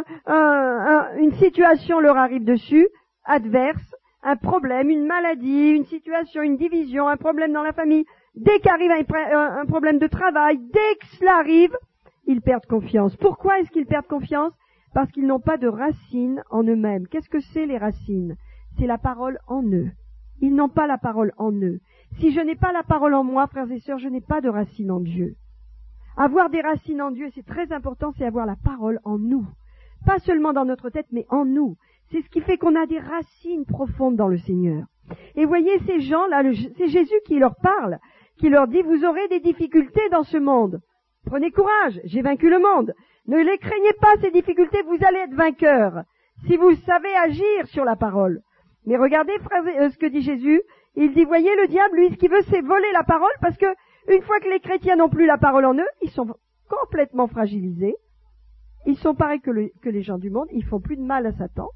un, situation leur arrive dessus, adverse, un problème, une maladie, une situation, une division, un problème dans la famille, dès qu'arrive un, un problème de travail, dès que cela arrive, ils perdent confiance. Pourquoi est-ce qu'ils perdent confiance? Parce qu'ils n'ont pas de racines en eux-mêmes. Qu'est-ce que c'est les racines? C'est la parole en eux. Ils n'ont pas la parole en eux. Si je n'ai pas la parole en moi, frères et sœurs, je n'ai pas de racines en Dieu. Avoir des racines en Dieu, c'est très important, c'est avoir la parole en nous. Pas seulement dans notre tête, mais en nous. C'est ce qui fait qu'on a des racines profondes dans le Seigneur. Et voyez ces gens-là, c'est Jésus qui leur parle, qui leur dit, vous aurez des difficultés dans ce monde. Prenez courage, j'ai vaincu le monde. Ne les craignez pas, ces difficultés, vous allez être vainqueurs, si vous savez agir sur la parole. Mais regardez frère, ce que dit Jésus, il dit, voyez, le diable, lui, ce qu'il veut, c'est voler la parole, parce que une fois que les chrétiens n'ont plus la parole en eux, ils sont complètement fragilisés. Ils sont pareils que, le, que les gens du monde, ils font plus de mal à Satan.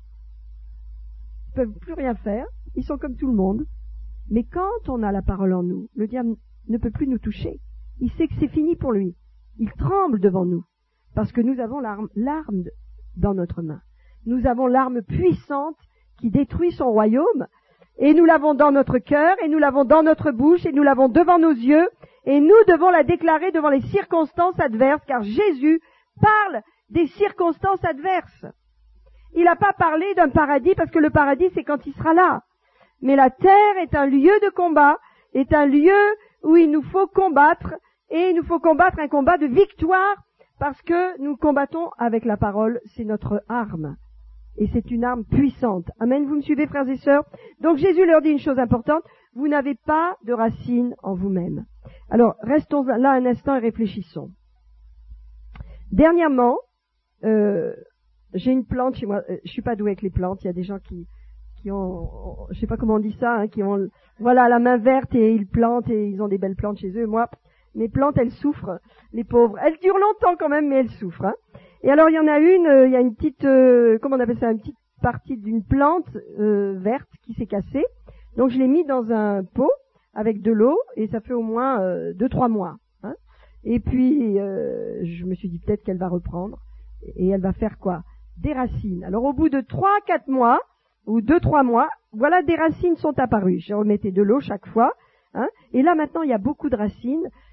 Ils peuvent plus rien faire, ils sont comme tout le monde. Mais quand on a la parole en nous, le diable ne peut plus nous toucher. Il sait que c'est fini pour lui. Il tremble devant nous, parce que nous avons l'arme, l'arme dans notre main. Nous avons l'arme puissante qui détruit son royaume, et nous l'avons dans notre cœur, et nous l'avons dans notre bouche, et nous l'avons devant nos yeux, et nous devons la déclarer devant les circonstances adverses, car Jésus parle des circonstances adverses. Il n'a pas parlé d'un paradis, parce que le paradis, c'est quand il sera là. Mais la terre est un lieu de combat, est un lieu où il nous faut combattre, et il nous faut combattre un combat de victoire, parce que nous combattons avec la parole, c'est notre arme. Et c'est une arme puissante. Amen, vous me suivez, frères et sœurs? Donc Jésus leur dit une chose importante, vous n'avez pas de racines en vous-même. Alors, restons là un instant et réfléchissons. Dernièrement, euh, j'ai une plante chez moi, je suis pas douée avec les plantes, il y a des gens qui, qui ont, je sais pas comment on dit ça, hein, qui ont, voilà, la main verte et ils plantent et ils ont des belles plantes chez eux. Moi, mes plantes, elles souffrent, les pauvres. Elles durent longtemps quand même, mais elles souffrent. Hein. Et alors, il y en a une, euh, il y a une petite, euh, comment on appelle ça, une petite partie d'une plante euh, verte qui s'est cassée. Donc, je l'ai mis dans un pot avec de l'eau et ça fait au moins euh, deux, trois mois. Hein. Et puis, euh, je me suis dit peut-être qu'elle va reprendre et elle va faire quoi? Des racines. Alors, au bout de trois, quatre mois ou deux, trois mois, voilà, des racines sont apparues. J'ai remetté de l'eau chaque fois. Hein. Et là, maintenant, il y a beaucoup de racines.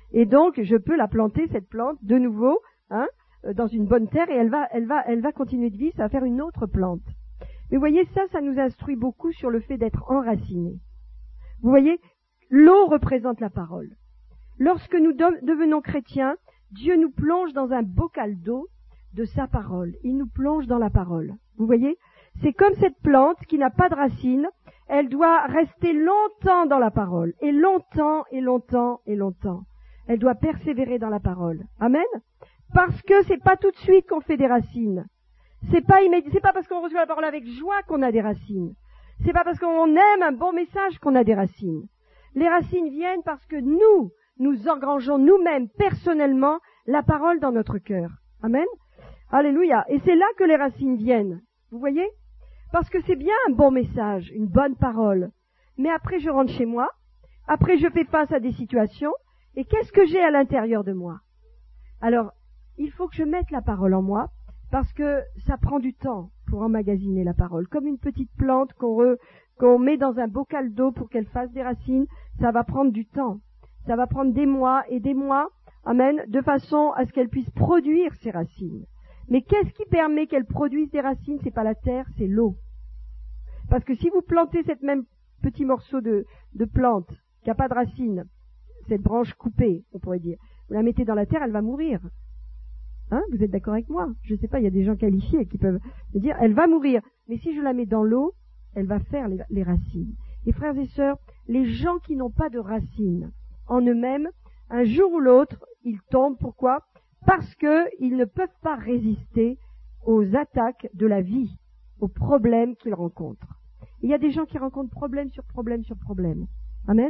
Et donc, je peux la planter, cette plante, de nouveau, hein, dans une bonne terre, et elle va, elle va, elle va continuer de vivre, ça va faire une autre plante. Mais vous voyez, ça, ça nous instruit beaucoup sur le fait d'être enraciné. Vous voyez, l'eau représente la parole. Lorsque nous devenons chrétiens, Dieu nous plonge dans un bocal d'eau de sa parole. Il nous plonge dans la parole. Vous voyez, c'est comme cette plante qui n'a pas de racines, elle doit rester longtemps dans la parole, et longtemps, et longtemps, et longtemps. Elle doit persévérer dans la parole. Amen. Parce que c'est pas tout de suite qu'on fait des racines. C'est pas immédiat, c'est pas parce qu'on reçoit la parole avec joie qu'on a des racines. C'est pas parce qu'on aime un bon message qu'on a des racines. Les racines viennent parce que nous, nous engrangeons nous-mêmes personnellement la parole dans notre cœur. Amen. Alléluia. Et c'est là que les racines viennent. Vous voyez? Parce que c'est bien un bon message, une bonne parole. Mais après je rentre chez moi, après je fais face à des situations, et qu'est-ce que j'ai à l'intérieur de moi? Alors, il faut que je mette la parole en moi, parce que ça prend du temps pour emmagasiner la parole. Comme une petite plante qu'on, re, qu'on met dans un bocal d'eau pour qu'elle fasse des racines, ça va prendre du temps. Ça va prendre des mois et des mois, amen, de façon à ce qu'elle puisse produire ses racines. Mais qu'est-ce qui permet qu'elle produise des racines? C'est pas la terre, c'est l'eau. Parce que si vous plantez cette même petit morceau de, de plante qui n'a pas de racines, cette branche coupée, on pourrait dire, vous la mettez dans la terre, elle va mourir. Hein? Vous êtes d'accord avec moi? Je ne sais pas, il y a des gens qualifiés qui peuvent me dire, elle va mourir. Mais si je la mets dans l'eau, elle va faire les, les racines. Et frères et sœurs, les gens qui n'ont pas de racines en eux-mêmes, un jour ou l'autre, ils tombent. Pourquoi? Parce qu'ils ne peuvent pas résister aux attaques de la vie, aux problèmes qu'ils rencontrent. Il y a des gens qui rencontrent problème sur problème sur problème. Amen.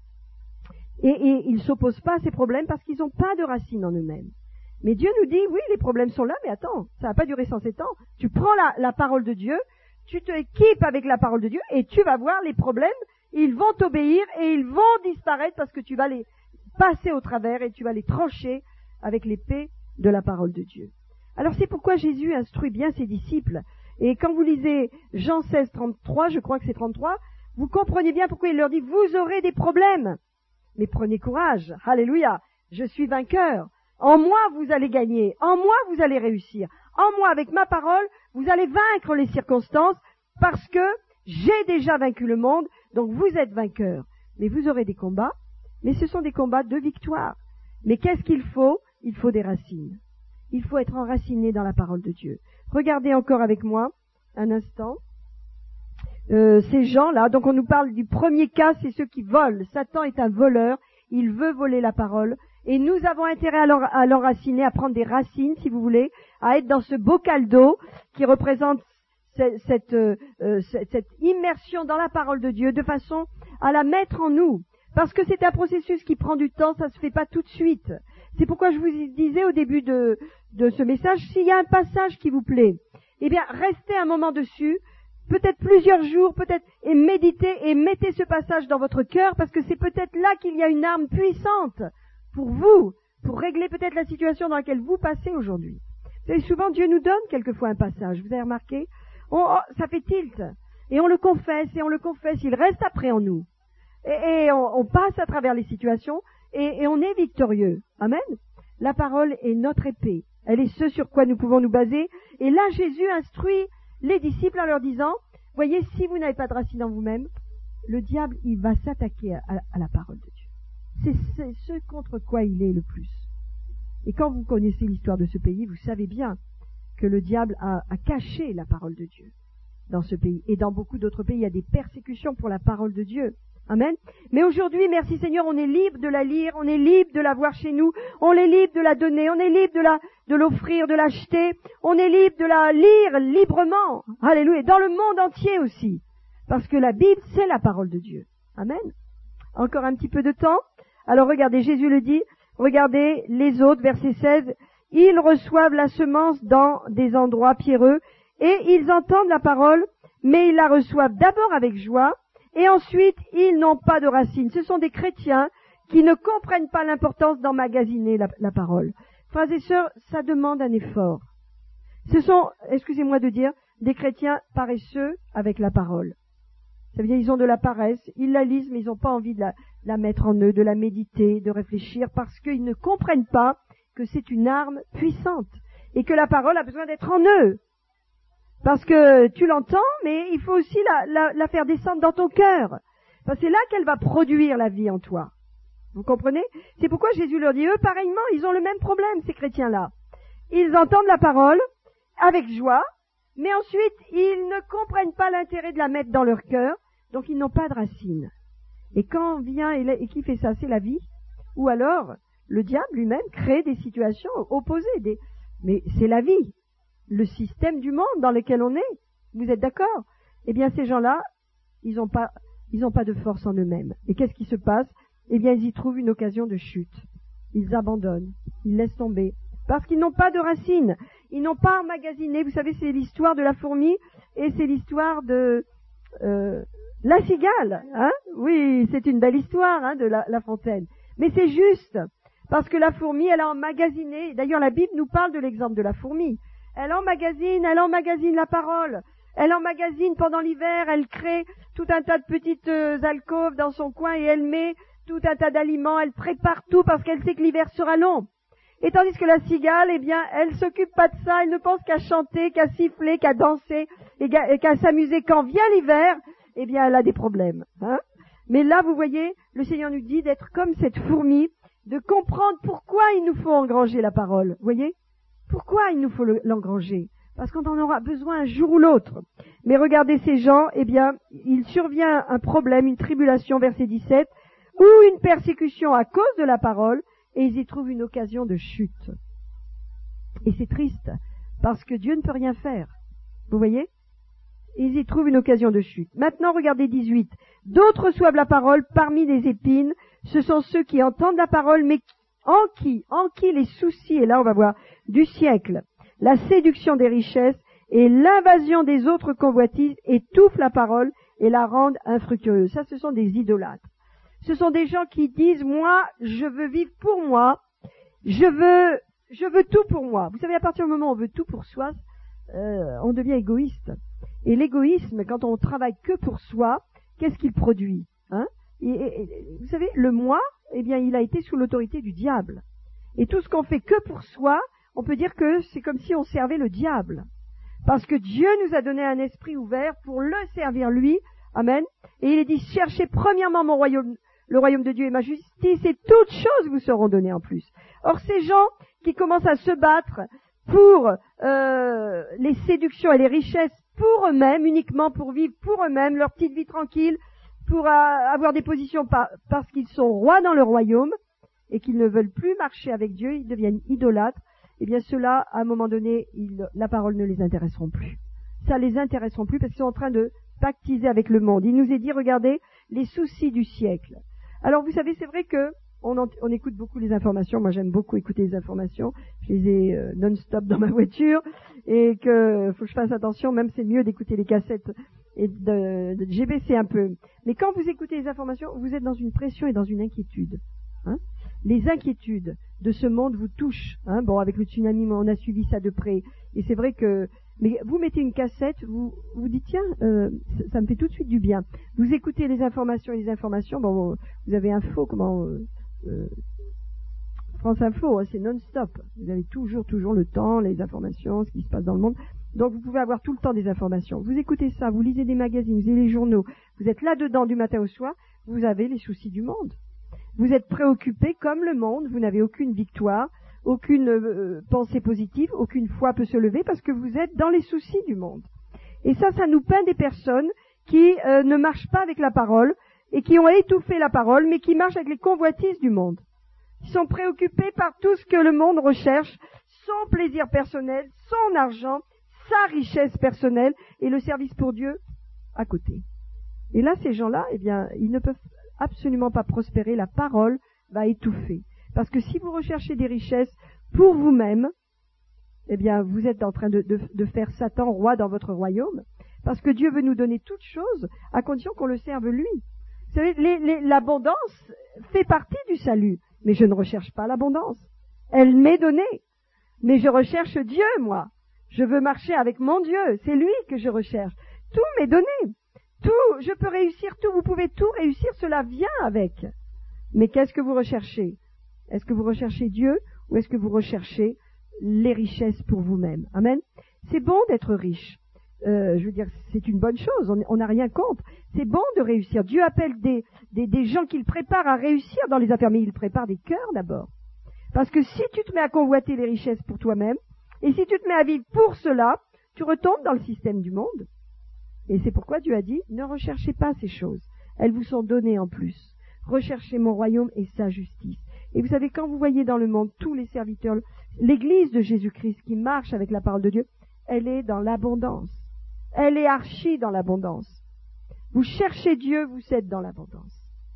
Et, et ils ne s'opposent pas à ces problèmes parce qu'ils n'ont pas de racines en eux-mêmes. Mais Dieu nous dit, oui, les problèmes sont là, mais attends, ça va pas durer cent sept ans. Tu prends la, la parole de Dieu, tu te équipes avec la parole de Dieu, et tu vas voir les problèmes, ils vont t'obéir, et ils vont disparaître parce que tu vas les passer au travers, et tu vas les trancher avec l'épée de la parole de Dieu. Alors c'est pourquoi Jésus instruit bien ses disciples. Et quand vous lisez Jean seize, trente-trois, je crois que c'est trente-trois, vous comprenez bien pourquoi il leur dit, vous aurez des problèmes. Mais prenez courage, alléluia, je suis vainqueur. En moi, vous allez gagner. En moi, vous allez réussir. En moi, avec ma parole, vous allez vaincre les circonstances parce que j'ai déjà vaincu le monde, donc vous êtes vainqueur. Mais vous aurez des combats, mais ce sont des combats de victoire. Mais qu'est-ce qu'il faut? Il faut des racines. Il faut être enraciné dans la parole de Dieu. Regardez encore avec moi un instant. Euh, ces gens-là, donc on nous parle du premier cas, c'est ceux qui volent. Satan est un voleur, il veut voler la parole. Et nous avons intérêt à l'enraciner, à prendre des racines, si vous voulez, à être dans ce bocal d'eau qui représente cette, cette, euh, cette, cette immersion dans la parole de Dieu, de façon à la mettre en nous. Parce que c'est un processus qui prend du temps, ça se fait pas tout de suite. C'est pourquoi je vous disais au début de, de ce message, s'il y a un passage qui vous plaît, eh bien, restez un moment dessus, peut-être plusieurs jours, peut-être, et méditez et mettez ce passage dans votre cœur, parce que c'est peut-être là qu'il y a une arme puissante pour vous, pour régler peut-être la situation dans laquelle vous passez aujourd'hui. Vous savez, souvent Dieu nous donne quelquefois un passage, vous avez remarqué? on, oh, Ça fait tilt, et on le confesse, et on le confesse, il reste après en nous. Et, et on, on passe à travers les situations, et, et on est victorieux. Amen. La parole est notre épée, elle est ce sur quoi nous pouvons nous baser, et là Jésus instruit les disciples en leur disant, voyez, si vous n'avez pas de racine en vous-même, le diable, il va s'attaquer à, à la parole de Dieu. C'est, c'est ce contre quoi il est le plus. Et quand vous connaissez l'histoire de ce pays, vous savez bien que le diable a, a caché la parole de Dieu dans ce pays. Et dans beaucoup d'autres pays, il y a des persécutions pour la parole de Dieu. Amen. Mais aujourd'hui, merci Seigneur, on est libre de la lire, on est libre de la voir chez nous, on est libre de la donner, on est libre de la, de l'offrir, de l'acheter, on est libre de la lire librement. Alléluia. Dans le monde entier aussi. Parce que la Bible, c'est la parole de Dieu. Amen. Encore un petit peu de temps. Alors regardez, Jésus le dit, regardez les autres, verset seize, ils reçoivent la semence dans des endroits pierreux et ils entendent la parole, mais ils la reçoivent d'abord avec joie et ensuite ils n'ont pas de racines. Ce sont des chrétiens qui ne comprennent pas l'importance d'emmagasiner la, la parole. Frères et sœurs, ça demande un effort. Ce sont, excusez-moi de dire, des chrétiens paresseux avec la parole. Ça veut dire ils ont de la paresse, ils la lisent, mais ils n'ont pas envie de la, de la mettre en eux, de la méditer, de réfléchir, parce qu'ils ne comprennent pas que c'est une arme puissante et que la parole a besoin d'être en eux. Parce que tu l'entends, mais il faut aussi la, la, la faire descendre dans ton cœur. Parce que c'est là qu'elle va produire la vie en toi. Vous comprenez? C'est pourquoi Jésus leur dit, eux, pareillement, ils ont le même problème, ces chrétiens-là. Ils entendent la parole avec joie, mais ensuite, ils ne comprennent pas l'intérêt de la mettre dans leur cœur, donc ils n'ont pas de racines. Et quand vient, et qui fait ça? C'est la vie. Ou alors, le diable lui-même crée des situations opposées. Des... Mais c'est la vie, le système du monde dans lequel on est. Vous êtes d'accord? Eh bien, ces gens-là, ils n'ont pas, ils n'ont pas de force en eux-mêmes. Et qu'est-ce qui se passe? Eh bien, ils y trouvent une occasion de chute. Ils abandonnent, ils laissent tomber, parce qu'ils n'ont pas de racines. Ils n'ont pas emmagasiné. Vous savez, c'est l'histoire de la fourmi et c'est l'histoire de euh, la cigale. Hein? Oui, c'est une belle histoire hein, de la, la fontaine. Mais c'est juste, parce que la fourmi, elle a emmagasiné. D'ailleurs, la Bible nous parle de l'exemple de la fourmi. Elle emmagasine, elle emmagasine la parole. Elle emmagasine pendant l'hiver, elle crée tout un tas de petites euh, alcôves dans son coin et elle met tout un tas d'aliments, elle prépare tout parce qu'elle sait que l'hiver sera long. Et tandis que la cigale, eh bien, elle s'occupe pas de ça, elle ne pense qu'à chanter, qu'à siffler, qu'à danser et qu'à, et qu'à s'amuser. Quand vient l'hiver, eh bien, elle a des problèmes. Hein. Mais là, vous voyez, le Seigneur nous dit d'être comme cette fourmi, de comprendre pourquoi il nous faut engranger la parole. Vous voyez? Pourquoi il nous faut le, l'engranger? Parce qu'on en aura besoin un jour ou l'autre. Mais regardez ces gens, eh bien, il survient un problème, une tribulation, verset dix-sept, ou une persécution à cause de la parole, et ils y trouvent une occasion de chute. Et c'est triste, parce que Dieu ne peut rien faire. Vous voyez? Ils y trouvent une occasion de chute. Maintenant, regardez dix-huit. D'autres reçoivent la parole parmi les épines. Ce sont ceux qui entendent la parole, mais en qui, en qui les soucis, et là on va voir, du siècle, la séduction des richesses et l'invasion des autres convoitises étouffent la parole et la rendent infructueuse. Ça, ce sont des idolâtres. Ce sont des gens qui disent, moi, je veux vivre pour moi, je veux, je veux tout pour moi. Vous savez, à partir du moment où on veut tout pour soi, euh, on devient égoïste. Et l'égoïsme, quand on travaille que pour soi, qu'est-ce qu'il produit hein et, et, et, vous savez, le moi, eh bien, il a été sous l'autorité du diable. Et tout ce qu'on fait que pour soi, on peut dire que c'est comme si on servait le diable. Parce que Dieu nous a donné un esprit ouvert pour le servir lui. Amen. Et il est dit, cherchez premièrement mon royaume, le royaume de Dieu et ma justice, et toutes choses vous seront données en plus. Or, ces gens qui commencent à se battre pour euh, les séductions et les richesses pour eux-mêmes, uniquement pour vivre pour eux-mêmes, leur petite vie tranquille, pour euh, avoir des positions par, parce qu'ils sont rois dans le royaume et qu'ils ne veulent plus marcher avec Dieu, ils deviennent idolâtres, eh bien ceux-là, à un moment donné, ils, la parole ne les intéresseront plus. Ça les intéresseront plus parce qu'ils sont en train de pactiser avec le monde. Il nous est dit, regardez, les soucis du siècle. Alors vous savez, c'est vrai que on, en, on écoute beaucoup les informations. Moi, j'aime beaucoup écouter les informations. Je les ai euh, non-stop dans ma voiture et que faut que je fasse attention. Même c'est mieux d'écouter les cassettes et de, de j'ai baissé un peu. Mais quand vous écoutez les informations, vous êtes dans une pression et dans une inquiétude. Hein. Les inquiétudes de ce monde vous touchent. Hein. Bon, avec le tsunami, on a suivi ça de près. Et c'est vrai que, mais vous mettez une cassette, vous vous dites tiens, euh, ça, ça me fait tout de suite du bien. Vous écoutez les informations et les informations. Bon, vous avez info, comment euh, euh, France Info, hein, c'est non-stop. Vous avez toujours, toujours le temps, les informations, ce qui se passe dans le monde. Donc vous pouvez avoir tout le temps des informations. Vous écoutez ça, vous lisez des magazines, vous lisez les journaux. Vous êtes là-dedans du matin au soir. Vous avez les soucis du monde. Vous êtes préoccupé comme le monde. Vous n'avez aucune victoire, aucune euh, pensée positive, aucune foi peut se lever parce que vous êtes dans les soucis du monde. Et ça, ça nous peint des personnes qui euh, ne marchent pas avec la parole et qui ont étouffé la parole, mais qui marchent avec les convoitises du monde. Ils sont préoccupés par tout ce que le monde recherche, son plaisir personnel, son argent, sa richesse personnelle et le service pour Dieu à côté. Et là, ces gens-là, eh bien, ils ne peuvent absolument pas prospérer. La parole va étouffer. Parce que si vous recherchez des richesses pour vous-même, eh bien, vous êtes en train de, de, de faire Satan roi dans votre royaume. Parce que Dieu veut nous donner toutes choses à condition qu'on le serve lui. Vous savez, les, les, l'abondance fait partie du salut. Mais je ne recherche pas l'abondance. Elle m'est donnée. Mais je recherche Dieu, moi. Je veux marcher avec mon Dieu. C'est lui que je recherche. Tout m'est donné. Tout, je peux réussir tout, vous pouvez tout réussir, cela vient avec. Mais qu'est-ce que vous recherchez? Est-ce que vous recherchez Dieu ou est-ce que vous recherchez les richesses pour vous-même? Amen. C'est bon d'être riche. Euh, je veux dire, c'est une bonne chose, on n'a rien contre. C'est bon de réussir. Dieu appelle des, des, des gens qu'il prépare à réussir dans les affaires, mais il prépare des cœurs d'abord. Parce que si tu te mets à convoiter les richesses pour toi-même, et si tu te mets à vivre pour cela, tu retombes dans le système du monde. Et c'est pourquoi Dieu a dit, ne recherchez pas ces choses. Elles vous sont données en plus. Recherchez mon royaume et sa justice. Et vous savez, quand vous voyez dans le monde tous les serviteurs, l'église de Jésus-Christ qui marche avec la parole de Dieu, elle est dans l'abondance. Elle est archi dans l'abondance. Vous cherchez Dieu, vous êtes dans l'abondance.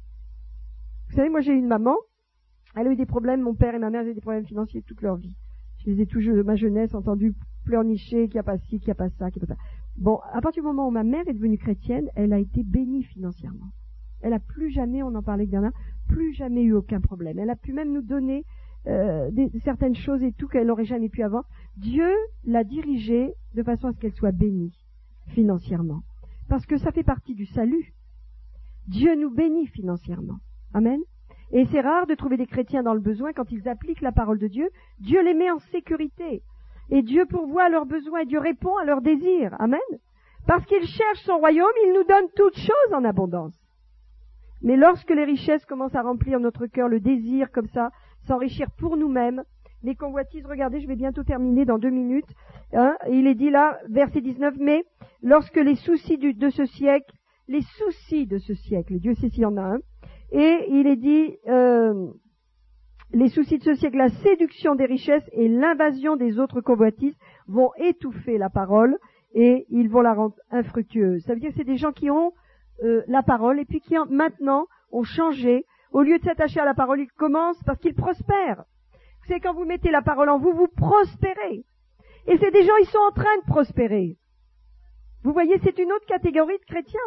Vous savez, moi j'ai une maman, elle a eu des problèmes, mon père et ma mère avaient des problèmes financiers toute leur vie. Je les ai toujours, de ma jeunesse, entendus pleurnicher, qu'il n'y a pas ci, qu'il n'y a pas ça, qu'il n'y a pas ça. Bon, à partir du moment où ma mère est devenue chrétienne, elle a été bénie financièrement. Elle a plus jamais, on en parlait avec Bernard, plus jamais eu aucun problème. Elle a pu même nous donner euh, des, certaines choses et tout qu'elle n'aurait jamais pu avoir. Dieu l'a dirigée de façon à ce qu'elle soit bénie financièrement. Parce que ça fait partie du salut. Dieu nous bénit financièrement. Amen. Et c'est rare de trouver des chrétiens dans le besoin quand ils appliquent la parole de Dieu. Dieu les met en sécurité. Et Dieu pourvoit à leurs besoins et Dieu répond à leurs désirs. Amen. Parce qu'il cherche son royaume, il nous donne toutes choses en abondance. Mais lorsque les richesses commencent à remplir notre cœur, le désir comme ça, s'enrichir pour nous-mêmes, les convoitises, regardez, je vais bientôt terminer dans deux minutes, hein, il est dit là, verset dix-neuf, mais lorsque les soucis du, de ce siècle, les soucis de ce siècle, Dieu sait s'il y en a un, et il est dit, euh, les soucis de ce siècle, la séduction des richesses et l'invasion des autres convoitises vont étouffer la parole et ils vont la rendre infructueuse. Ça veut dire que c'est des gens qui ont euh, la parole et puis qui en, maintenant ont changé. Au lieu de s'attacher à la parole, ils commencent parce qu'ils prospèrent. C'est quand vous mettez la parole en vous, vous prospérez. Et c'est des gens, ils sont en train de prospérer. Vous voyez, c'est une autre catégorie de chrétiens.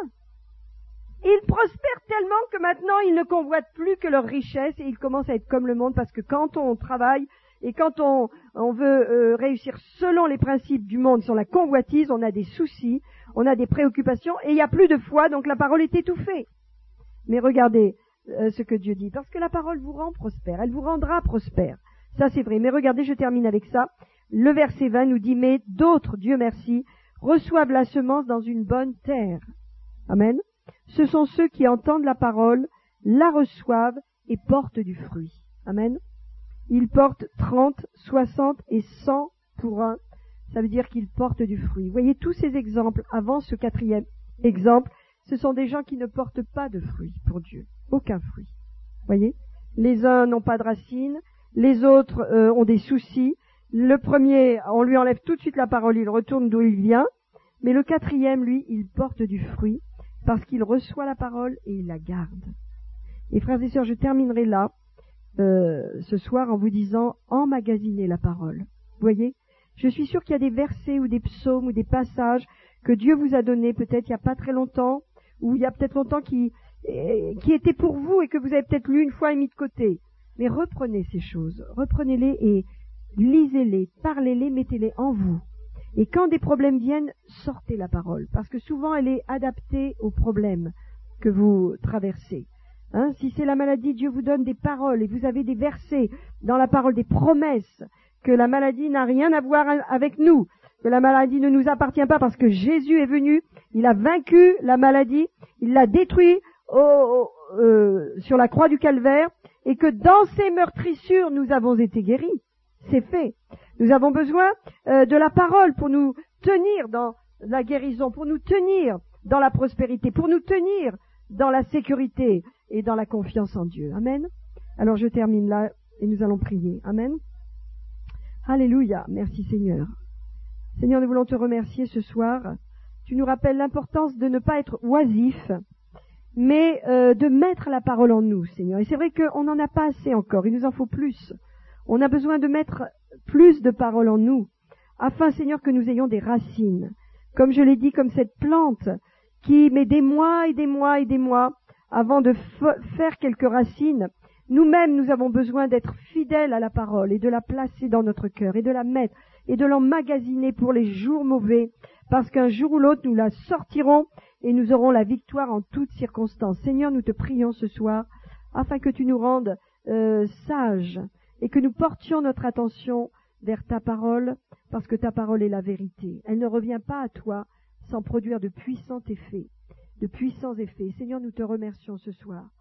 Ils prospèrent tellement que maintenant, ils ne convoitent plus que leur richesse et ils commencent à être comme le monde parce que quand on travaille et quand on, on veut euh, réussir selon les principes du monde sur la convoitise, on a des soucis, on a des préoccupations et il n'y a plus de foi, donc la parole est étouffée. Mais regardez euh, ce que Dieu dit, parce que la parole vous rend prospère, elle vous rendra prospère. Ça c'est vrai, mais regardez, je termine avec ça. Le verset vingt nous dit, mais d'autres, Dieu merci, reçoivent la semence dans une bonne terre. Amen. Ce sont ceux qui entendent la parole, la reçoivent et portent du fruit. Amen. Ils portent trente, soixante et cent pour un. Ça veut dire qu'ils portent du fruit. Vous voyez, tous ces exemples, avant ce quatrième exemple, ce sont des gens qui ne portent pas de fruit pour Dieu. Aucun fruit. Vous voyez, les uns n'ont pas de racines, les autres euh, ont des soucis. Le premier, on lui enlève tout de suite la parole, il retourne d'où il vient. Mais le quatrième, lui, il porte du fruit parce qu'il reçoit la parole et il la garde. Et frères et sœurs, je terminerai là, euh, ce soir, en vous disant, emmagasiner la parole. Vous voyez, je suis sûre qu'il y a des versets ou des psaumes ou des passages que Dieu vous a donnés peut-être il n'y a pas très longtemps, ou il y a peut-être longtemps qui, qui étaient pour vous et que vous avez peut-être lu une fois et mis de côté. Mais reprenez ces choses, reprenez-les et lisez-les, parlez-les, mettez-les en vous. Et quand des problèmes viennent, sortez la parole, parce que souvent elle est adaptée aux problèmes que vous traversez. Hein, si c'est la maladie, Dieu vous donne des paroles et vous avez des versets dans la parole, des promesses que la maladie n'a rien à voir avec nous, que la maladie ne nous appartient pas parce que Jésus est venu, il a vaincu la maladie, il l'a détruit au, au, euh, sur la croix du Calvaire et que dans ses meurtrissures nous avons été guéris. C'est fait. Nous avons besoin euh, de la parole pour nous tenir dans la guérison, pour nous tenir dans la prospérité, pour nous tenir dans la sécurité et dans la confiance en Dieu. Amen. Alors je termine là et nous allons prier. Amen. Alléluia. Merci Seigneur. Seigneur, nous voulons te remercier ce soir. Tu nous rappelles l'importance de ne pas être oisif, mais euh, de mettre la parole en nous, Seigneur. Et c'est vrai qu'on n'en a pas assez encore, il nous en faut plus. On a besoin de mettre plus de paroles en nous, afin, Seigneur, que nous ayons des racines. Comme je l'ai dit, comme cette plante qui met des mois et des mois et des mois avant de f- faire quelques racines. Nous-mêmes, nous avons besoin d'être fidèles à la parole et de la placer dans notre cœur et de la mettre et de l'emmagasiner pour les jours mauvais, parce qu'un jour ou l'autre, nous la sortirons et nous aurons la victoire en toutes circonstances. Seigneur, nous te prions ce soir, afin que tu nous rendes euh, sages et que nous portions notre attention vers ta parole, parce que ta parole est la vérité. Elle ne revient pas à toi sans produire de puissants effets, de puissants effets. Seigneur, nous te remercions ce soir.